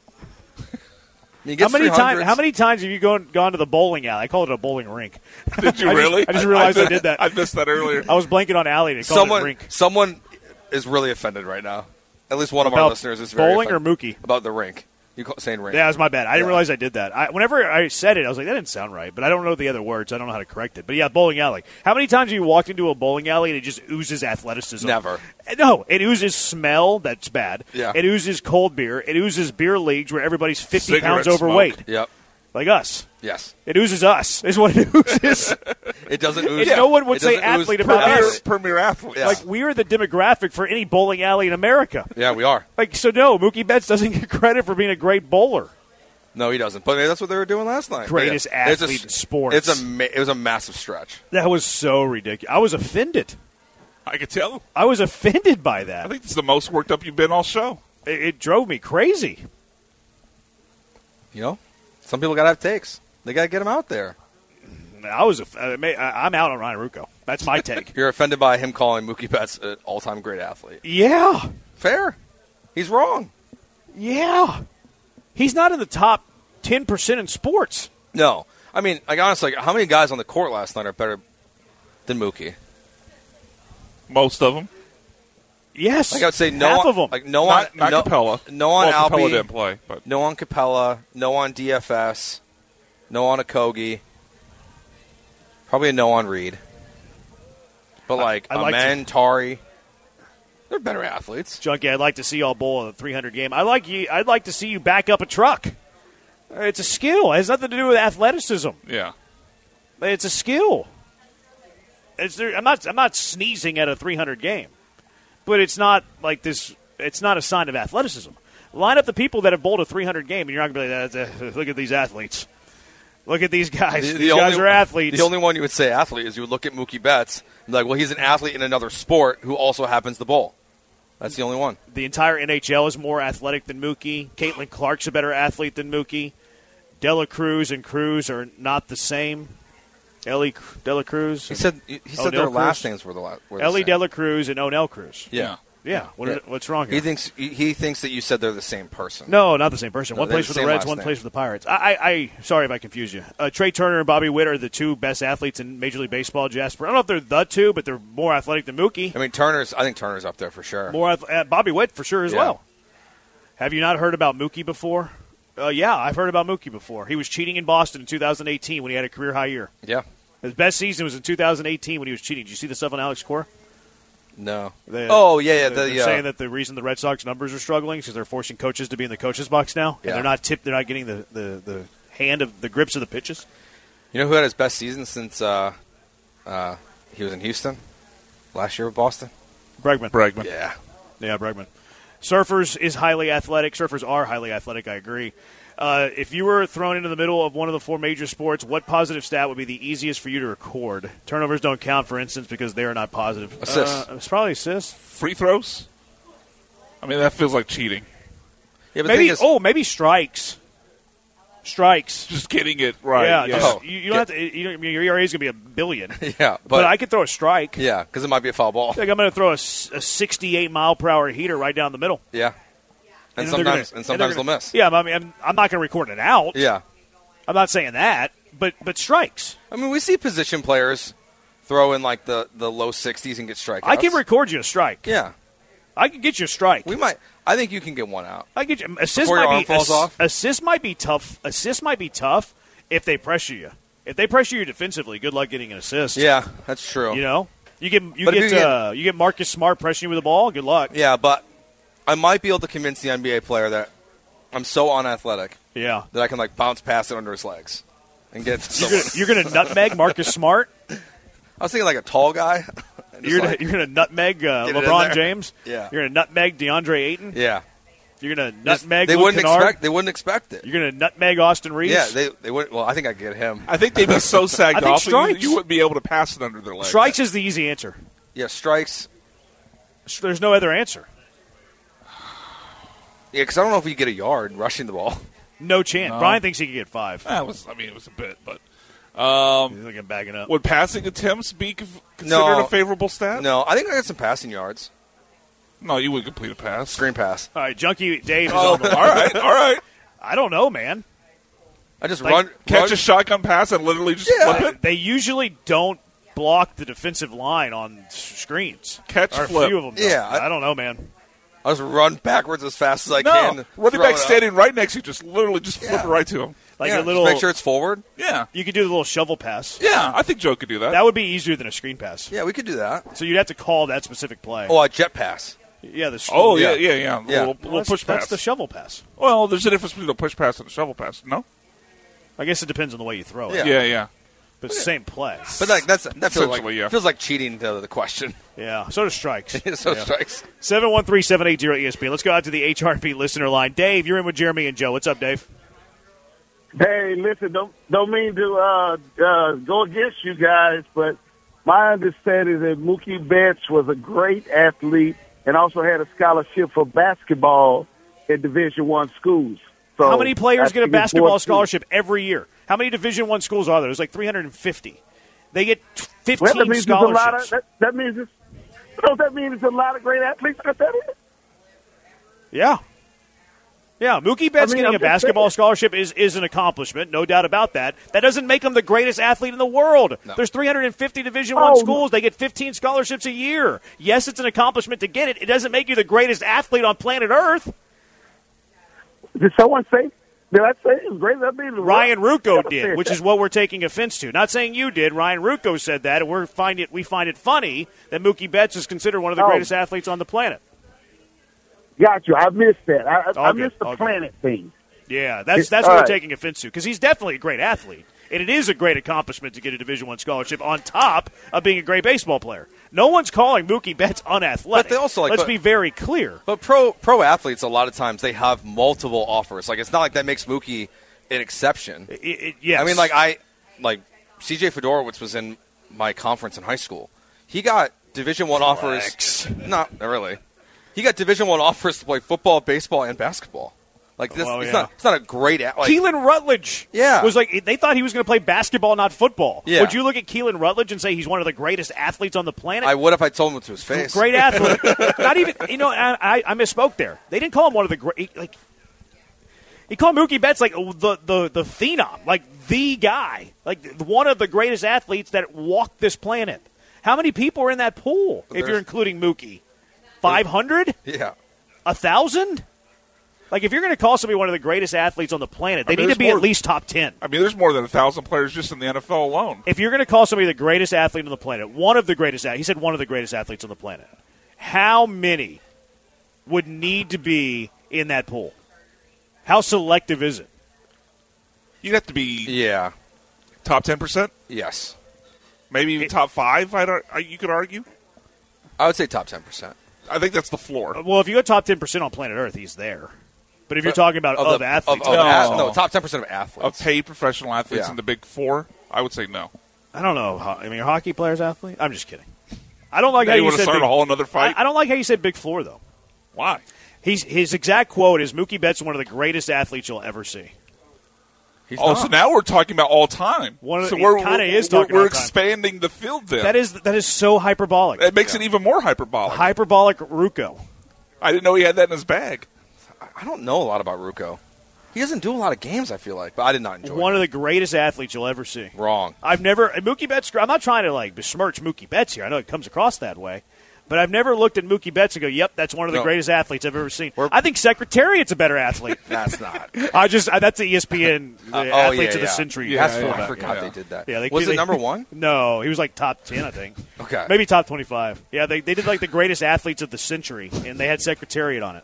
F: He
E: How
F: gets
E: many
F: three
E: times?
F: hundreds.
E: How many times have you gone gone to the bowling alley? I call it a bowling rink.
G: Did you
E: I just-
G: really?
E: I just realized I did that.
G: I missed that earlier.
E: I was blanking on alley. They called it a
F: Someone,
E: rink.
F: someone is really offended right now. At least one of our
E: About
F: listeners is very
E: bowling or
F: offended
E: Mookie?
F: about the rink. You call, saying rink?
E: Yeah, it was my bad. I didn't
F: Yeah.
E: realize I did that. I, whenever I said it, I was like, that didn't sound right. But I don't know the other words. I don't know how to correct it. But yeah, bowling alley. How many times have you walked into a bowling alley and it just oozes athleticism?
F: Never.
E: No, it oozes smell. That's bad.
F: Yeah.
E: It oozes cold beer. It oozes beer leagues where everybody's fifty
G: Cigarette
E: pounds overweight,
G: smoke.
F: Yep.
E: like us.
F: Yes.
E: It oozes us. Is what it oozes.
F: It doesn't ooze.
E: And no one would
F: it
E: say
F: doesn't ooze
E: athlete about
F: premier-
E: us.
G: Premier athlete.
F: Yeah.
E: Like we are the demographic for any bowling alley in America.
F: Yeah, we are.
E: Like so, no, Mookie Betts doesn't get credit for being a great bowler.
F: No, he doesn't. But that's what they were doing last night.
E: Greatest
F: But yeah, it's a-
E: athlete in sports.
F: It's a ma- it was a massive stretch.
E: That was so ridiculous. I was offended.
G: I could tell.
E: I was offended by
G: I
E: that.
G: think this is the most worked up you've been all show.
E: It, it drove me crazy.
F: You know, some people gotta have takes. They gotta get them out there.
E: I was. A, I may- I- I'm out on Ryan Rucco. That's my take.
F: You're offended by him calling Mookie Betts an all-time great athlete.
E: Yeah,
F: Fair. He's wrong.
E: yeah. He's not in the top ten percent in sports.
F: No, I mean, like honestly, like, how many guys on the court last night are better than Mookie?
G: Most of them.
E: Yes,
F: Like I would say, no,
E: half
F: on,
E: of them.
F: like no on
G: Not, not
F: no,
G: Capella.
F: no on
G: well, Capella
F: Albie,
G: didn't play, but
F: no on Capella, no on D F S, no on Okogie, probably a no on Reed. But like
E: I like
F: Amen, Tari, they're better athletes.
E: Junkie, I'd like to see y'all bowl a three hundred game. I like you. I'd like to see you back up a truck. It's a skill. It has nothing to do with athleticism.
G: yeah.
E: It's a skill. It's there, I'm not. I'm not sneezing at a three hundred game, but it's not like this. It's not a sign of athleticism. Line up the people that have bowled a three hundred game, and you're not going to be like, "That's a- look at these athletes. Look at these guys.
F: The- the
E: these guys
F: only-
E: are athletes."
F: The only one you would say athlete is you would look at Mookie Betts and be like, well, he's an athlete in another sport who also happens to bowl. That's the only one.
E: The entire N H L is more athletic than Mookie. Caitlin Clark's a better athlete than Mookie. Dela Cruz and Cruz are not the same. Ellie Dela Cruz.
F: He said he said
E: O'Neal
F: their last
E: Cruz?
F: names were the last. Were the
E: Ellie
F: same.
E: Dela Cruz and O'Neill Cruz.
F: Yeah.
E: Yeah. What is-
F: Yeah.
E: what's wrong here?
F: He thinks he, he thinks that you said they're the same person.
E: No, not the same person.
F: No,
E: One
F: they're
E: plays
F: the
E: for the
F: same
E: Reds,
F: last
E: one
F: name.
E: plays for the Pirates. I, I, I sorry if I confuse you. Uh, Trey Turner and Bobby Witt are the two best athletes in Major League Baseball. Jasper, I don't know if they're the two, but they're more athletic than Mookie.
F: I mean Turner's. I think Turner's up there for sure.
E: More ath- uh, Bobby Witt for sure as
F: Yeah.
E: well. Have you not heard about Mookie before? Uh, yeah, I've heard about Mookie before. He was cheating in Boston in two thousand eighteen when he had a career high year.
F: Yeah.
E: His best season was in two thousand eighteen when he was cheating. Did you see the stuff on Alex Cora?
F: No.
E: They-
F: oh yeah, yeah.
E: They're,
F: The,
E: they're
F: uh,
E: saying that the reason the Red Sox numbers are struggling is because they're forcing coaches to be in the coaches box now,
F: Yeah.
E: and they're not tipped. They're not getting the, the, the hand of the grips of the pitches.
F: you know who had his best season since uh, uh, he was in Houston last year with Boston?
E: Bregman.
G: Bregman.
F: Yeah.
E: Yeah, Bregman. Surfers is highly athletic. Surfers are highly athletic, I agree. Uh, if you were thrown into the middle of one of the four major sports, what positive stat would be the easiest for you to record? Turnovers don't count, for instance, because they are not positive.
F: Assists.
E: Uh, it's probably assists.
G: Free throws? I mean, that feels like cheating.
F: Yeah, but the
E: Maybe,
F: thing is,
E: oh, maybe strikes. Strikes.
G: Just getting it right.
E: yeah,
G: yes.
E: just-
F: Oh.
E: you, you don't have to. You don't, your E R A is going to be a billion.
F: yeah, but,
E: But I could throw a strike.
F: yeah, because it might be a foul ball.
E: Like I'm going to throw a, s- a sixty-eight mile per hour heater right down the middle.
F: Yeah. And,
E: then they're
F: sometimes
E: gonna-
F: and sometimes
E: they're
F: they'll
E: gonna-
F: miss.
E: Yeah, but I mean, I'm, I'm not going to record it out.
F: Yeah.
E: I'm not saying that, but but strikes.
F: I mean, we see position players throw in like the, the low sixties and get strikeouts.
E: I can record you a strike.
F: Yeah.
E: I can get you a strike.
F: We might. I think you can get one out.
E: I get you. Assist
F: Before your
E: might
F: arm
E: be
F: falls
E: ass,
F: off?
E: assist might be tough. Assist might be tough if they pressure you. If they pressure you defensively, good luck getting an assist.
F: Yeah, that's true.
E: You know, you get you
F: But if
E: get,
F: you get-
E: uh, you get Marcus Smart pressuring you with the ball. Good luck.
F: Yeah, but I might be able to convince the N B A player that I'm so unathletic
E: Yeah.
F: that I can like bounce past it under his legs and get. To
E: You're
F: someone.
E: gonna, you're gonna nutmeg Marcus Smart.
F: I was thinking like a tall guy. Just
E: You're gonna,
F: like-
E: you're gonna nutmeg uh,
F: Get it in
E: LeBron
F: there.
E: James.
F: Yeah.
E: You're gonna nutmeg DeAndre Ayton.
F: yeah.
E: You're gonna
F: Just-
E: nutmeg
F: They
E: Luke
F: wouldn't
E: Kennard.
F: expect. They wouldn't expect it.
E: You're gonna nutmeg Austin Reeves.
F: Yeah, they they would. Well, I think I could get him.
G: I think they'd be so sagged
E: I think
G: off that you,
E: strikes.
G: you wouldn't be able to pass it under their legs.
E: Strikes is the easy answer.
F: Yeah, strikes.
E: There's no other answer.
F: Yeah, because I don't know if you get a yard rushing the ball.
E: No chance.
G: No.
E: Brian thinks he can get five.
G: That was, I mean, it was a bit, but um,
E: He's looking bagging up.
G: would passing attempts be conf- considered
F: No.
G: a favorable stat?
F: No, I think I got some passing yards.
G: No, you would complete a pass.
F: Screen pass.
E: All right, Junkie Dave is
G: Oh,
E: on the
G: all right, all right.
E: I don't know, man.
F: I just
E: Like,
F: run.
G: Catch
F: run
G: a shotgun pass and literally just
F: Yeah.
G: flip it.
E: They usually don't block the defensive line on s- screens.
G: Catch,
E: Or a
G: flip.
E: few of them. don't.
F: Yeah,
E: I,
F: I-
E: don't know, man.
F: I just run backwards as fast as I
G: No,
F: can.
G: running
F: throw
G: back
F: it up.
G: standing right next to you, just literally just flip
F: Yeah.
G: it right to him.
E: Like
F: yeah,
E: a
F: just
E: little.
F: make sure it's forward.
G: Yeah,
E: You could do the little shovel pass.
G: yeah. I think Joe could do that.
E: That would be easier than a screen pass.
F: Yeah, we could do that.
E: So you'd have to call that specific play.
F: Oh, a jet pass.
E: yeah. The,
G: oh yeah,
F: Yeah.
G: yeah, yeah.
F: Yeah.
G: Little,
E: Well,
G: little
E: that's,
G: push
E: that's
G: pass.
E: the shovel pass.
G: Well, there's a difference between a push pass and a shovel pass. No.
E: I guess it depends on the way you throw it.
F: Yeah.
G: Yeah, yeah.
E: But it's the same play.
F: But like that's that feels like
G: Essentially, yeah.
F: feels like cheating to the question.
E: Yeah. So does strikes.
F: so
E: Yeah.
F: strikes.
E: seven one three, seven eight zero, E S P N. Let's go out to the H R P listener line. Dave, you're in with Jeremy and Joe. What's up, Dave?
I: Hey, listen, don't don't mean to uh, uh, go against you guys, but my understanding is that Mookie Betts was a great athlete and also had a scholarship for basketball at Division One schools. So
E: How many players
I: I
E: get a
I: think it's
E: basketball
I: worth it.
E: scholarship every year? How many Division One schools are there? There's like three hundred fifty. They get fifteen
I: Well, that means there's a lot of
E: scholarships.
I: that, that means it's, don't that mean there's a lot of great athletes out there?
E: Yeah. Yeah, Mookie Betts
I: I mean,
E: getting
I: I'm
E: a
I: just
E: basketball
I: saying.
E: scholarship is, is an accomplishment, no doubt about that. That doesn't make him the greatest athlete in the world.
F: No.
E: There's three hundred fifty Division
I: Oh,
E: One
I: no.
E: schools. They get fifteen scholarships a year. Yes, it's an accomplishment to get it. It doesn't make you the greatest athlete on planet Earth.
I: Did someone say? Did I say it was great? I mean,
E: Ryan Rucco
I: Never
E: did,
I: said
E: which
I: that.
E: is what we're taking offense to. Not saying you did. Ryan Rucco said that, and we find it we find it funny that Mookie Betts is considered one of the
I: Oh.
E: greatest athletes on the planet.
I: Got you. I missed that. I, I,
E: All
I: I
E: good,
I: missed the
E: all good.
I: planet thing.
E: Yeah, that's
I: It's-
E: that's
I: all
E: what we're
I: right.
E: taking offense to because he's definitely a great athlete, and it is a great accomplishment to get a Division One scholarship on top of being a great baseball player. No one's calling Mookie Betts unathletic.
F: But they also, like,
E: let's
F: but-
E: be very clear.
F: But pro pro athletes, a lot of times they have multiple offers. Like it's not like that makes Mookie an exception.
E: It, it, yes.
F: I mean, like I like C J Fedorowicz was in my conference in high school. He got Division One offers. Not really. He got Division One offers to play football, baseball, and basketball. Like this,
E: Well,
F: it's
E: yeah.
F: not. It's not a great. a- Like,
E: Keelan Rutledge
F: Yeah.
E: was like they thought he was going to play basketball, not football.
F: Yeah.
E: Would you look at Keelan Rutledge and say he's one of the greatest athletes on the planet?
F: I would if I told him to his face.
E: Great athlete. Not even, you know, I, I, I misspoke there. They didn't call him one of the great, like, he called Mookie Betts like the, the, the phenom, like the guy, like one of the greatest athletes that walked this planet. How many people are in that pool if
F: There's-
E: you're including Mookie? five hundred?
F: Yeah.
E: A thousand? Like, if you're going to call somebody one of the greatest athletes on the planet, they
G: I mean,
E: need to
G: there's
E: be
G: more-
E: at least top ten.
G: I mean, there's more than a thousand players just in the N F L alone.
E: If you're going to call somebody the greatest athlete on the planet, one of the greatest, he said one of the greatest athletes on the planet, how many would need to be in that pool? How selective is it?
G: You'd have to be
F: Yeah.
G: top ten percent,
F: Yes.
G: maybe even top five. I don't. I- You could argue.
F: I would say top ten percent.
G: I think that's the floor.
E: Well, if you go top ten percent on planet Earth, he's there. But if you're talking about of,
F: the,
E: athletes,
F: of, of
G: No.
F: ath- no, top ten percent of athletes.
G: Of paid professional athletes
F: Yeah.
G: in the Big Four, I would say no.
E: I don't know. Ho- I mean, are hockey players athlete? I'm just kidding. I don't like
G: Now
E: how
G: you
E: you
G: want to
E: said
G: start
E: big,
G: a whole another fight?
E: I, I don't like how you said Big Four, though.
G: Why?
E: He's, his exact quote is Mookie Betts is one of the greatest athletes you'll ever see.
F: He's
G: Oh,
F: not.
G: so now we're talking about all time.
E: One of
G: so
E: the-
G: we're
E: it kinda
G: we're-
E: is
G: we're,
E: talking
G: we're
E: all time.
G: expanding the field. Then
E: That is that is so hyperbolic.
G: it makes it even more hyperbolic.
E: Hyperbolic Rucco.
G: I didn't know he had that in his bag.
F: I don't know a lot about Rucco. He doesn't do a lot of games, I feel like, but I did not enjoy
E: One
F: it.
E: of the greatest athletes you'll ever see.
F: Wrong.
E: I've never – Mookie Betts – I'm not trying to, like, besmirch Mookie Betts here. I know it comes across that way. But I've never looked at Mookie Betts and go, yep, that's one of the
F: No.
E: greatest athletes I've ever seen.
F: We're,
E: I think Secretariat's a better athlete.
F: That's not.
E: I just I, That's the E S P N the
F: uh, oh,
E: Athletes
F: yeah,
E: of the
F: yeah.
E: Century.
F: Yeah, that's
E: yeah,
F: yeah, I
E: yeah.
F: forgot
E: yeah.
F: they did that.
E: Yeah, they,
F: was
E: they,
F: it number one?
E: No, he was like top ten, I think.
F: Okay.
E: Maybe top twenty-five. Yeah, they, they did like the greatest athletes of the century, and they had Secretariat on it.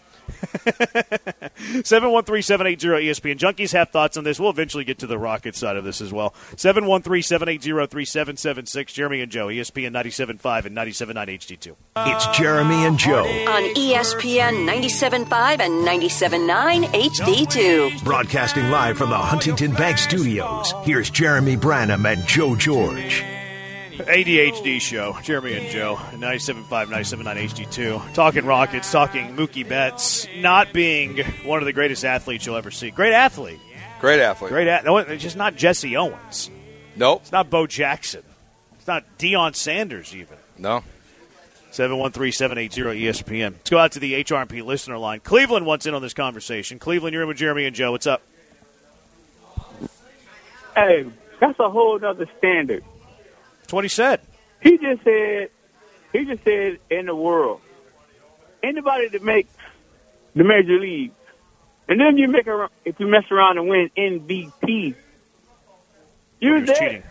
E: seven one three, seven eight zero, E S P N. Junkies have thoughts on this. We'll eventually get to the Rockets side of this as well. seven one three, seven eight zero, three seven seven six. Jeremy and Joe, E S P N ninety-seven point five and ninety-seven point nine H D two.
C: It's Jeremy and Joe.
D: On E S P N ninety-seven point five and ninety-seven point nine H D two.
C: Broadcasting live from the Huntington Bank Studios. Here's Jeremy Branham and Joe George.
E: A D H D show, Jeremy and Joe, ninety-seven point five, ninety-seven point nine H D two. Talking Rockets, talking Mookie Betts, not being one of the greatest athletes you'll ever see. Great athlete.
F: Great athlete.
E: Great athlete. It's just not Jesse Owens.
F: Nope.
E: It's not Bo Jackson. It's not Deion Sanders even.
F: No.
E: seven one three, seven eight zero, E S P N. Let's go out to the H R P listener line. Cleveland wants in on this conversation. Cleveland, you're in with Jeremy and Joe. What's up?
J: Hey, that's a whole other standard.
E: That's what he said.
J: He just said, he just said in the world, anybody that makes the major leagues, and then you make a, if you mess around and win M V P, you're
E: He was
J: there.
E: cheating.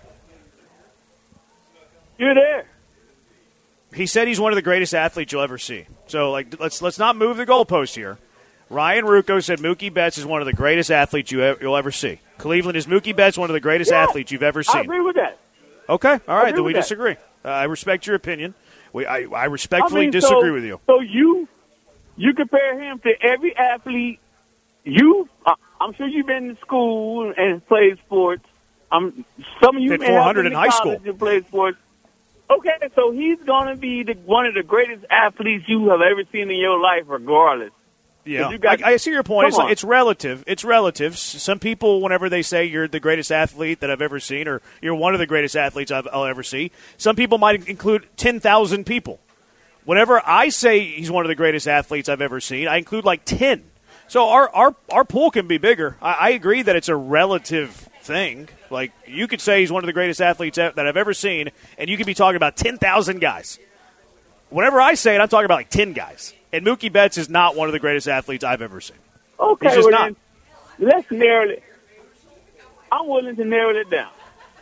J: You're there.
E: He said he's one of the greatest athletes you'll ever see. So, like, let's let's not move the goalpost here. Ryan Rucco said Mookie Betts is one of the greatest athletes you e- you'll ever see. Cleveland, is Mookie Betts one of the greatest
J: Yeah,
E: athletes you've ever seen?
J: I agree with that.
E: Okay, all right, then we
J: with that.
E: disagree. Uh, I respect your opinion. We, I, I respectfully
J: I mean,
E: disagree
J: so,
E: with you.
J: So you you compare him to every athlete. You, uh, I'm sure you've been in school and played sports. Um, some of you
E: Hit
J: may
E: four
J: have
E: hundred
J: been
E: in
J: to
E: high
J: college
E: school.
J: and played sports. Okay, so he's going to be the, one of the greatest athletes you have ever seen in your life, regardless.
E: Yeah,
J: you got-
E: I, I see your point.
J: Come
E: It's, like,
J: on.
E: it's relative. It's relative. S- Some people, whenever they say you're the greatest athlete that I've ever seen, or you're one of the greatest athletes I've, I'll ever see, some people might include ten thousand people. Whenever I say he's one of the greatest athletes I've ever seen, I include like ten. So our our, our pool can be bigger. I, I agree that it's a relative thing. Like, you could say he's one of the greatest athletes that I've ever seen, and you could be talking about ten thousand guys. Whenever I say it, I'm talking about like ten guys. And Mookie Betts is not one of the greatest athletes I've ever seen.
J: Okay,
E: He's just
J: well
E: not.
J: then, let's narrow it. I'm willing to narrow it down.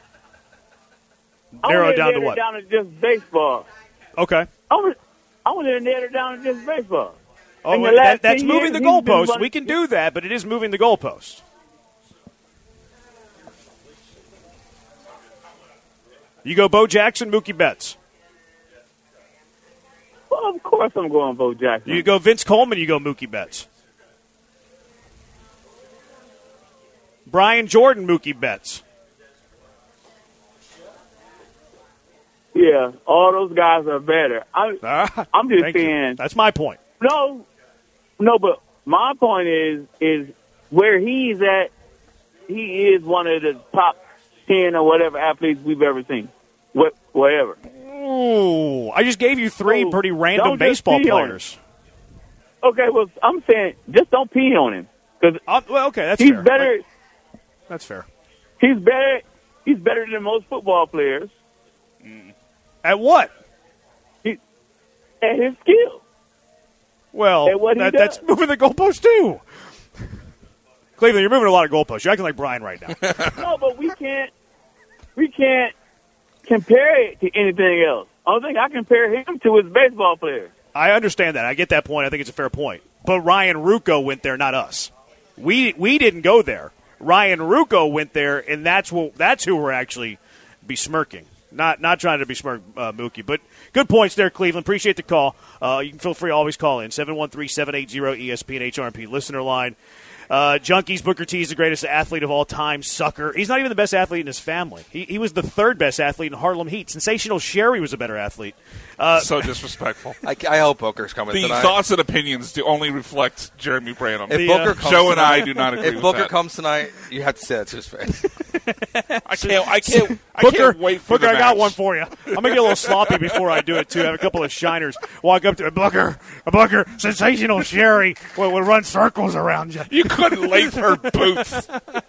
E: Narrow
J: I'm
E: it down to
J: narrow
E: what?
J: It down to just baseball.
E: Okay.
J: I'm gonna, I'm gonna narrow it down to just baseball.
E: Oh,
J: In the
E: that,
J: last
E: that's
J: ten
E: moving the
J: years, he's been
E: goalpost.
J: one-
E: We can do that, but it is moving the goalpost. You go Bo Jackson, Mookie Betts.
J: Well, of course I'm going Bo Jackson.
E: You go Vince Coleman, you go Mookie Betts. Brian Jordan, Mookie Betts.
J: Yeah, all those guys are better. I,
E: Ah,
J: I'm just
E: thank you.
J: saying.
E: That's my point.
J: No, no, but my point is, is where he's at. He is one of the top ten or whatever athletes we've ever seen. What, whatever.
E: Ooh, I just gave you three
J: Oh,
E: pretty random
J: don't just
E: baseball
J: pee on
E: players.
J: Okay, well, I'm saying just don't pee on him because
E: Uh, well, okay, that's
J: he's
E: fair.
J: better.
E: That's fair.
J: He's better. He's better than most football players
E: At what?
J: at his skill.
E: Well,
J: And what he
E: that,
J: does.
E: that's moving the goalpost too. Cleveland, you're moving a lot of goalposts. You're acting like Brian right now.
J: No, but we can't. We can't compare it to anything else. Only thing I compare him to is baseball players.
E: I understand that. I get that point. I think it's a fair point. But Ryan Rucco went there, not us. We we didn't go there. Ryan Rucco went there, and that's what that's who we're actually besmirking. Not not trying to besmirk uh, Mookie, but good points there, Cleveland. Appreciate the call. Uh, you can feel free to always call in seven one three, seven eight zero, E S P N H R P listener line. Uh, Junkies, Booker T is the greatest athlete of all time. Sucker. He's not even the best athlete in his family. He, he was the third best athlete in Harlem Heat. Sensational Sherry was a better athlete. Uh,
G: So disrespectful.
F: I, I hope Booker's coming
G: The
F: tonight.
G: thoughts and opinions do only reflect Jeremy Branham.
F: If
E: The,
F: Booker
E: uh,
F: comes
G: Joe and
F: tonight,
G: I do not agree
F: If
G: with
F: Booker
G: that.
F: comes tonight, you have to say that to his face.
G: I can't. I can't. I
E: Booker,
G: can't wait for
E: Booker,
G: the
E: I got
G: match.
E: one for you. I'm gonna get a little sloppy before I do it too. I have a couple of shiners walk up to me. Booker, Booker, sensational Sherry will, will run circles around you.
G: You couldn't lace her boots.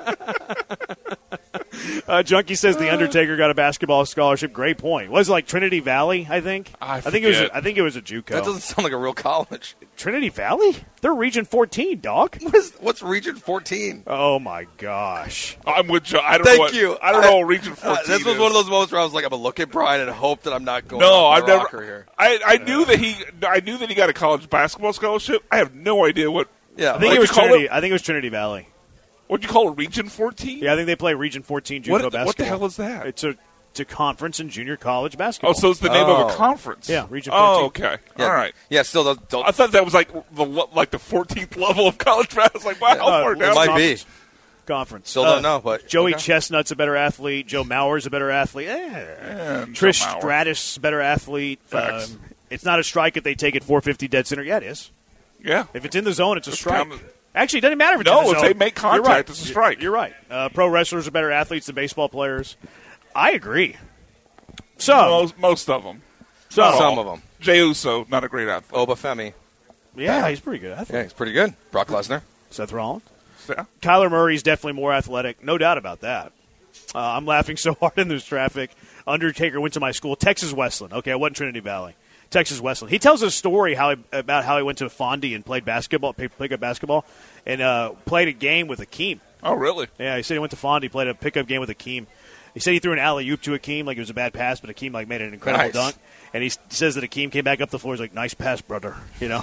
E: Uh, Junkie says the Undertaker got a basketball scholarship. Great point. Was it like Trinity Valley? I think.
G: I,
E: think it was.
G: forget.
E: A, I think it was a JUCO.
F: That doesn't sound like a real college.
E: Trinity Valley? They're Region fourteen, dog.
F: What is, what's Region fourteen?
E: Oh my gosh.
G: I'm with Joe. I don't
F: Thank
G: know what,
F: you.
G: I don't know what Region
F: Uh,
G: fourteen
F: this was
G: is.
F: one of those moments where I was like, I'm gonna look at Brian and hope that I'm not going.
G: No,
F: off
G: I've
F: the
G: never.
F: rocker here.
G: I, I knew that he. I knew that he got a college basketball scholarship. I have no idea what.
F: Yeah,
E: I think
G: What'd
E: it was
G: you call
E: Trinity.
G: it?
E: I think it was Trinity Valley.
G: What'd you call it? Region fourteen?
E: Yeah, I think they play Region fourteen JUCO
G: What-
E: basketball.
G: what the hell is that?
E: It's a it's a conference in junior college basketball.
G: Oh, so it's the name
F: Oh.
G: of a conference.
E: Yeah, Region
G: Oh,
E: fourteen.
G: okay.
F: Yeah,
G: All right.
F: Yeah, still don't. don't
G: I thought that was like the like the fourteenth level of college basketball. I was like, wow, how
E: Uh,
G: far
E: it
G: down?
F: might
E: conference.
F: be.
E: Conference.
F: Still
E: Uh,
F: don't know, but
E: Joey
F: okay.
E: Chestnut's a better athlete. Joe Mauer's a better athlete. Eh.
G: Yeah,
E: Trish
G: Joe Mauer.
E: Stratus, better athlete.
G: Facts.
E: Um, it's not a strike if they take it four fifty dead center. Yeah, it is.
G: Yeah.
E: If it's in the zone, it's a
G: It's
E: strike.
G: kind of-
E: Actually, it doesn't matter if it's
G: No,
E: in the
G: if
E: zone.
G: they make
E: You're
G: contact,
E: right.
G: it's a strike.
E: You're right. Uh, pro wrestlers are better athletes than baseball players. I agree. So,
G: most, most of them.
E: so
G: Not
F: Some
G: all.
F: of them.
G: Jey Uso, not a great athlete.
F: Obafemi.
E: yeah, he's pretty good athlete.
F: Yeah, he's pretty good. Brock Lesnar.
E: Seth Rollins.
G: Yeah.
E: Kyler Murray's definitely more athletic. No doubt about that. Uh, I'm laughing so hard in this traffic. Undertaker went to my school, Texas Wesleyan. Okay, I wasn't Trinity Valley. Texas Wesleyan. He tells a story how he, about how he went to Fondy and played basketball, played pickup basketball, and uh, played a game with Akeem.
G: Oh, really?
E: Yeah, he said he went to Fondy, played a pickup game with Akeem. He said he threw an alley-oop to Akeem like it was a bad pass, but Akeem like made an incredible
F: Nice.
E: dunk. And he s- says that Akeem came back up the floor. He's like, nice pass, brother. You know?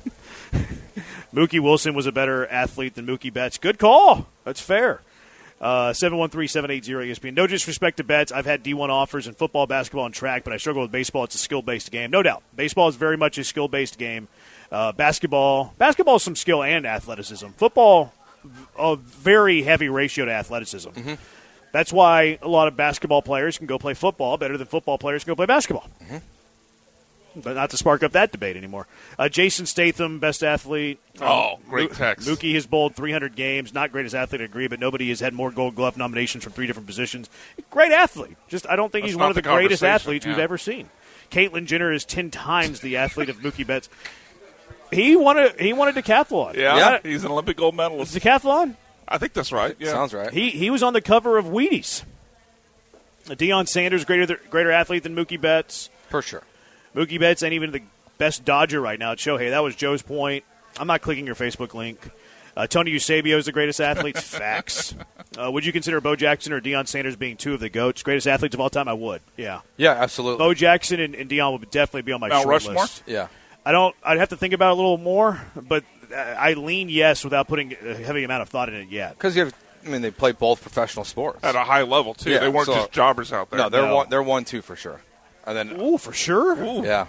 E: Mookie Wilson was a better athlete than Mookie Betts. Good call. That's fair. Uh, seven one three, seven eight zero E S P N. No disrespect to Betts. I've had D one offers in football, basketball, and track, but I struggle with baseball. It's a skill-based game. No doubt. Baseball is very much a skill-based game. Uh, basketball, basketball is some skill and athleticism. Football, a very heavy ratio to athleticism.
F: Mm-hmm.
E: That's why a lot of basketball players can go play football better than football players can go play basketball.
F: Mm-hmm.
E: But not to spark up that debate anymore. Uh, Jason Statham, best athlete.
G: Oh, great
E: Mo-
G: text.
E: Mookie has bowled three hundred games. Not greatest athlete, I agree, but nobody has had more Gold Glove nominations from three different positions. Great athlete. Just I don't think
G: That's
E: he's
G: not
E: one of the,
G: the
E: greatest
G: conversation,
E: athletes we've
G: yeah.
E: ever seen. Caitlyn Jenner is ten times the athlete of Mookie Betts. He won a he won a decathlon.
G: Yeah,
F: Yeah.
G: he's an Olympic gold medalist.
E: Decathlon.
G: I think that's right. Yeah.
F: Sounds right.
E: He he was on the cover of Wheaties. Deion Sanders, greater greater athlete than Mookie Betts.
F: For sure.
E: Mookie Betts ain't even the best Dodger right now. At Shohei, that was Joe's point. I'm not clicking your Facebook link. Uh, Tony Eusebio is the greatest athlete. Facts. Uh, would you consider Bo Jackson or Deion Sanders being two of the GOATs, greatest athletes of all time? I would. Yeah.
F: Yeah, absolutely.
E: Bo Jackson and, and Deion would definitely be on my
G: Mount
E: short
G: Rushmore?
E: list.
F: Yeah.
E: I don't. I'd have to think about it a little more, but uh, I lean yes without putting a heavy amount of thought in it yet.
F: Because you have, I mean, they play both professional sports.
G: At a high level, too.
F: Yeah,
G: they weren't
F: so-
G: just jobbers out there.
F: No, they're
E: No.
F: one. They're one, two for sure. And then,
E: Ooh, for sure.
G: Ooh.
F: yeah,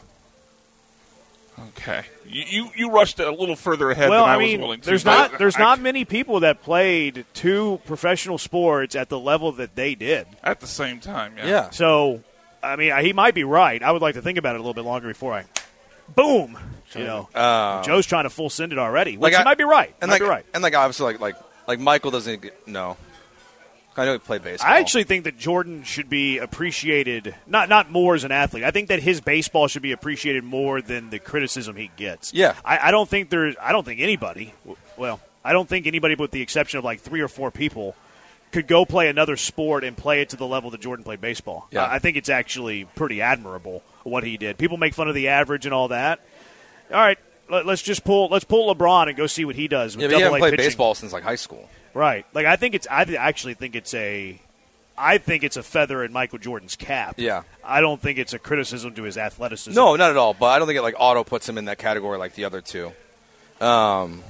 G: Okay. You, you you rushed it a little further ahead
E: Well,
G: than I,
E: I
G: was
E: mean,
G: willing to.
E: there's
G: but
E: not there's
G: I-
E: not many people that played two professional sports at the level that they did.
G: At the same time, yeah.
F: yeah.
E: So, I mean, he might be right. I would like to think about it a little bit longer before I, boom. You know,
F: Uh,
E: Joe's trying to full send it already, which
F: Like
E: he
F: I-
E: might be right.
F: and
E: might
F: like,
E: be right.
F: and like obviously, like like like Michael doesn't get, no. I know he played baseball.
E: I actually think that Jordan should be appreciated, not not more as an athlete. I think that his baseball should be appreciated more than the criticism he gets.
F: Yeah.
E: I, I don't think there's. I don't think anybody. Well, I don't think anybody, with the exception of like three or four people, could go play another sport and play it to the level that Jordan played baseball.
F: Yeah.
E: I, I think it's actually pretty admirable what he did. People make fun of the average and all that. All right, let, let's just pull. Let's pull LeBron and go see what he does with
F: yeah, but he
E: double
F: hasn't
E: A
F: played
E: pitching.
F: baseball since like high school.
E: Right. Like I think it's I th- actually think it's a I think it's a feather in Michael Jordan's cap.
F: Yeah.
E: I don't think it's a criticism to his athleticism.
F: No, not at all. But I don't think it like auto puts him in that category like the other two. Um,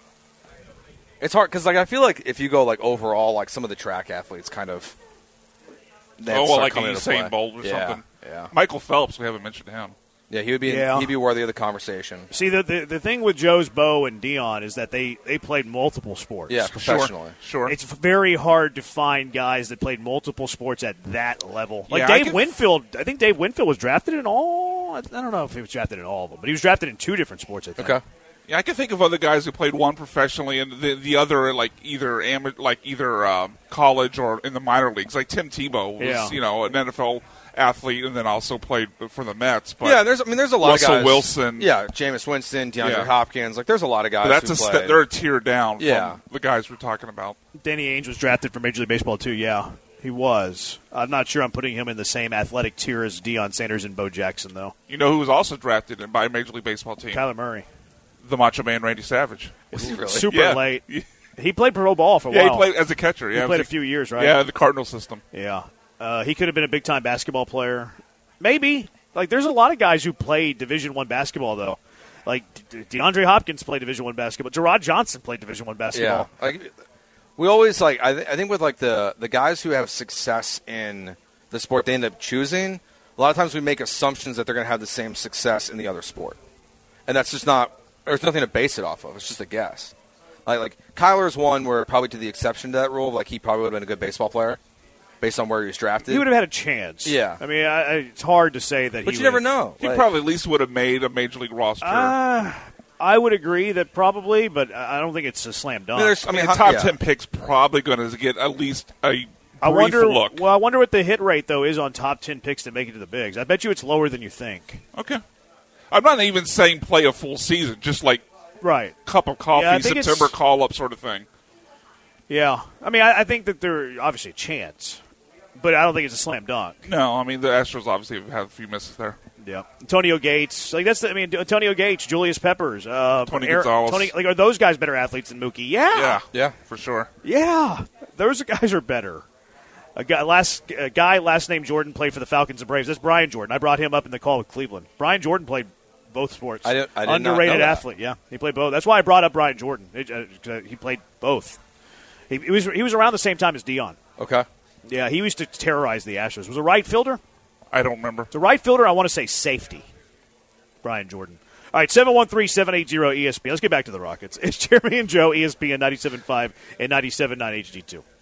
F: it's hard because like I feel like if you go like overall, like some of the track athletes kind of. they have
G: Oh,
F: to
G: well,
F: start
G: like
F: coming into
G: Usain
F: play.
G: Bolt or
F: yeah,
G: something.
F: Yeah.
G: Michael Phelps, we haven't mentioned him.
F: Yeah, he would be.
E: Yeah.
F: He'd be worthy of the conversation.
E: See the, the the thing with Joe's Bo and Dion is that they, they played multiple sports.
F: Yeah, professionally.
G: Sure. sure.
E: It's very hard to find guys that played multiple sports at that level. Like
G: Yeah, I
E: Dave
G: can-
E: Winfield, I think Dave Winfield was drafted in all. I don't know if he was drafted in all of them, but he was drafted in two different sports. I think.
F: Okay.
G: Yeah, I can think of other guys who played one professionally and the the other like either ama- like either um, college or in the minor leagues. Like Tim Tebow was,
E: Yeah.
G: you know, an N F L athlete and then also played for the Mets. But
F: yeah, there's I mean there's a lot
G: Russell
F: of guys.
G: Wilson.
F: Yeah, Jameis Winston, DeAndre
G: Yeah.
F: Hopkins. Like there's a lot of guys.
G: But that's
F: who
G: a
F: played.
G: step. They're a tier down
F: Yeah.
G: from the guys we're talking about.
E: Danny Ainge was drafted for Major League Baseball too. Yeah, he was. I'm not sure I'm putting him in the same athletic tier as Deion Sanders and Bo Jackson, though.
G: You know who was also drafted in by a Major League Baseball team?
E: Kyler Murray.
G: The Macho Man Randy Savage.
F: Was he really?
E: Super
G: Yeah.
E: late. He played pro ball for a
G: Yeah,
E: while.
G: he played as a catcher. Yeah,
E: He played
G: was
E: a few years, right?
G: Yeah, the Cardinal system.
E: Yeah. Uh, he could have been a big-time basketball player. Maybe. Like, there's a lot of guys who play Division One basketball, though. Like, De- DeAndre Hopkins played Division One basketball. Gerard Johnson played Division One basketball.
F: Yeah, like we always like. I, th- I think with like the the guys who have success in the sport they end up choosing. A lot of times we make assumptions that they're going to have the same success in the other sport, and that's just not. There's nothing to base it off of. It's just a guess. Like like Kyler's one where probably to the exception to that rule. Like he probably would have been a good baseball player based on where he was drafted.
E: He would have had a chance.
F: Yeah.
E: I mean, I, I, it's hard to say that
F: but
E: he
F: you never
E: would-
F: know.
G: He
F: Like,
G: probably at least would have made a Major League roster.
E: Uh, I would agree that probably, but I don't think it's a slam dunk.
F: I mean, there's-
G: I mean,
F: how-
G: top
F: yeah.
G: ten picks probably going to get at least a brief
E: I wonder.
G: look.
E: Well, I wonder what the hit rate though is on top ten picks that make it to the bigs. I bet you it's lower than you think.
G: Okay. I'm not even saying play a full season, just like
E: Right.
G: cup of coffee,
E: Yeah, I think
G: September
E: it's-
G: call up sort of thing.
E: Yeah. I mean, I, I think that there's obviously a chance, but I don't think it's a slam dunk.
G: No, I mean the Astros obviously have had a few misses there.
E: Yeah. Antonio Gates, like that's. The, I mean, Antonio Gates, Julius Peppers, uh,
G: Tony
E: Aaron-
G: Gonzalez.
E: Tony, like, are those guys better athletes than Mookie? Yeah.
G: Yeah,
F: Yeah.
G: for sure.
E: Yeah. Those guys are better. A guy, last a guy, last name Jordan, played for the Falcons and Braves. That's Brian Jordan. I brought him up in the call with Cleveland. Brian Jordan played both sports.
F: I did- I did not
E: Underrated
F: know that.
E: athlete. Yeah, he played both. That's why I brought up Brian Jordan. It, uh, 'cause he played both. He, he was he was around the same time as Dion.
F: Okay.
E: Yeah, he used to terrorize the Astros. Was a right fielder.
G: I don't remember.
E: The right fielder. I want to say safety. Brian Jordan. All right, seven one three, seven eight zero, E S P N. Let's get back to the Rockets. It's Jeremy and Joe, E S P N ninety-seven point five and ninety-seven point nine H D two.